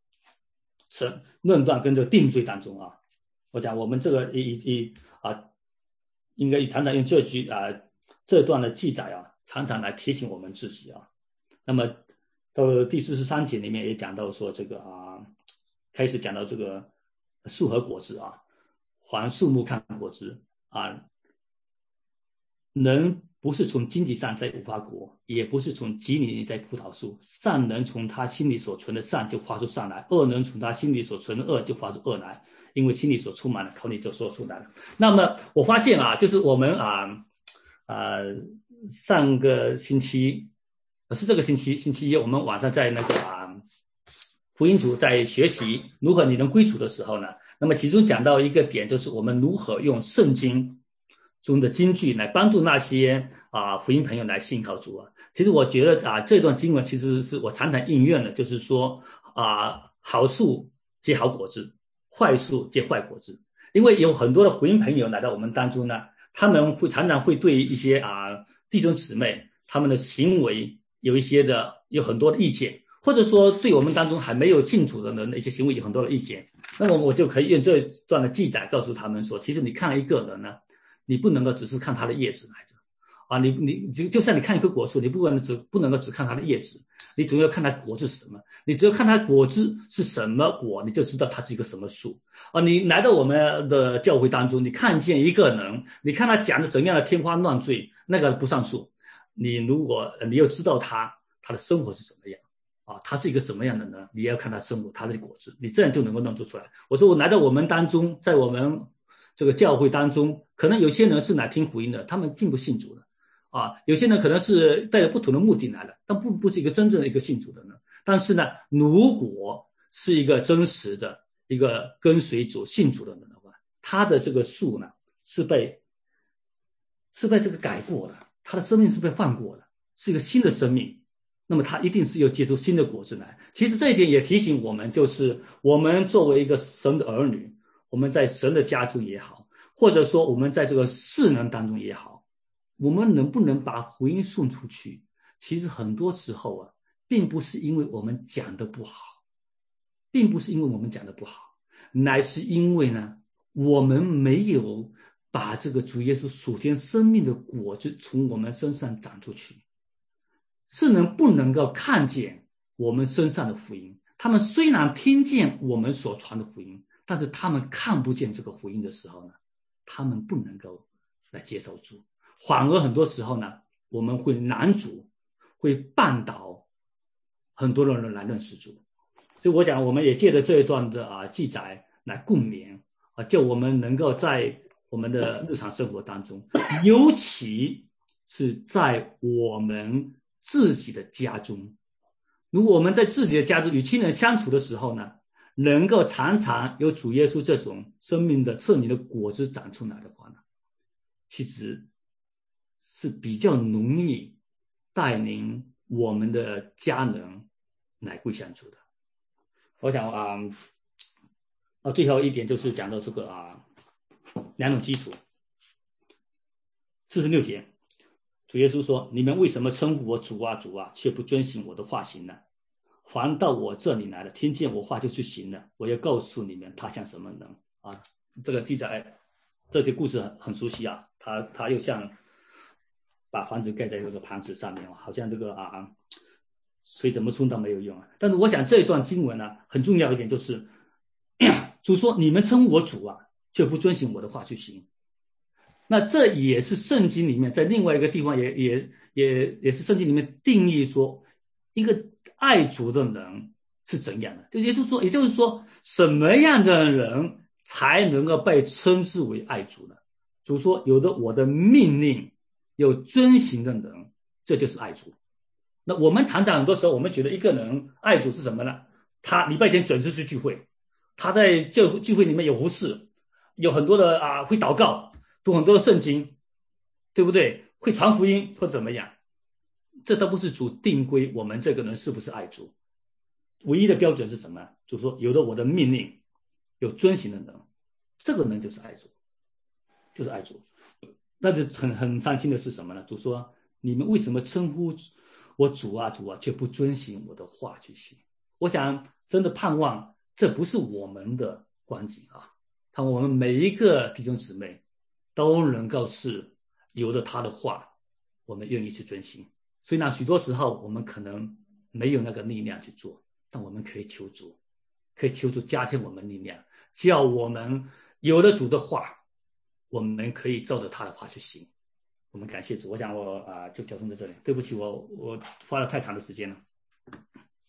跟这个定罪当中我讲我们这个应该常常用这段的记载常常来提醒我们自己那么到第43节里面也讲到说，这个开始讲到这个树和果子凡树木看果子人不是从经济上在无花果，也不是从基里在葡萄树。善人从他心里所存的善就发出善来，恶人从他心里所存的恶就发出恶来，因为心里所充满的口里就说出来了。那么我发现就是我们上个星期是这个星期一，我们晚上在那个福音组在学习如何你能归主的时候呢，那么其中讲到一个点，就是我们如何用圣经中的金句来帮助那些福音朋友来信靠主其实我觉得这段经文其实是我常常应用的，就是说好树结好果子，坏树结坏果子。因为有很多的福音朋友来到我们当中呢，他们常常会对一些弟兄姊妹他们的行为有很多的意见，或者说对我们当中还没有信主的人的一些行为有很多的意见。那么我就可以用这段的记载告诉他们说，其实你看一个人呢，你不能够只是看他的叶子来着你就像你看一棵果树，你不能够只看它的叶子，你总要看它果子是什么。你只有看它果子是什么果，你就知道它是一个什么树你来到我们的教会当中，你看见一个人，你看他讲的怎样的天花乱坠，那个不算数。如果你又知道他的生活是什么样他是一个什么样的人，你要看他生活，他的果子，你这样就能够弄出来。我说我来到我们当中，在我们这个教会当中，可能有些人是来听福音的，他们并不信主的有些人可能是带着不同的目的来的，但不是一个真正的一个信主的人。 但是呢，如果是一个真实的一个跟随主信主的人的话，他的这个树呢是被这个改过的，他的生命是被换过的，是一个新的生命。那么他一定是要结出新的果子来。其实这一点也提醒我们，就是我们作为一个神的儿女，我们在神的家中也好，或者说我们在这个世人当中也好，我们能不能把福音送出去，其实很多时候啊，并不是因为我们讲的不好，乃是因为呢，我们没有把这个主耶稣属天生命的果子从我们身上长出去。世人不能够看见我们身上的福音，他们虽然听见我们所传的福音，但是他们看不见这个福音的时候呢，他们不能够来接受主，反而很多时候呢，我们会拦阻，会绊倒很多人来认识主。所以我讲，我们也借着这一段的记载来共勉叫我们能够在我们的日常生活当中，尤其是在我们自己的家中，如果我们在自己的家中与亲人相处的时候呢，能够常常有主耶稣这种生命的圣灵的果子长出来的话呢，其实是比较容易带领我们的家人来归向主的。我想最后一点就是讲到这个两种基础。46节，主耶稣说：“你们为什么称呼我主啊主啊，却不遵行我的话行呢？凡到我这里来了，听见我话就去行了，我要告诉你们，他像什么人啊？”这个记载，这些故事很熟悉啊。他又像把房子盖在这个磐石上面，好像这个水怎么冲都没有用啊。但是我想这一段经文呢，很重要一点就是，主说：“你们称呼我主啊，却不遵行我的话去行。”那这也是圣经里面在另外一个地方也是圣经里面定义说，一个爱主的人是怎样的。也就是说，什么样的人才能够被称之为爱主呢？主说：“有的我的命令有遵行的人，这就是爱主。”那我们常常很多时候，我们觉得一个人爱主是什么呢？他礼拜天准时去聚会，他在聚会里面有服事，有很多的会祷告，读很多的圣经，对不对？会传福音或者怎么样，这都不是主定规我们这个人是不是爱主。唯一的标准是什么？主说：“有的我的命令有遵行的人，这个人就是爱主，就是爱主。”那就很伤心的是什么呢？主说：“你们为什么称呼我主啊主啊，却不遵行我的话去行？”我想真的盼望这不是我们的光景啊，盼望我们每一个弟兄姊妹都能够是由着他的话，我们愿意去遵行。虽然许多时候我们可能没有那个力量去做，但我们可以求主加添我们力量，叫我们有了主的话，我们可以照着他的话去行。我们感谢主。我想我就交通在这里，对不起，我花了太长的时间了。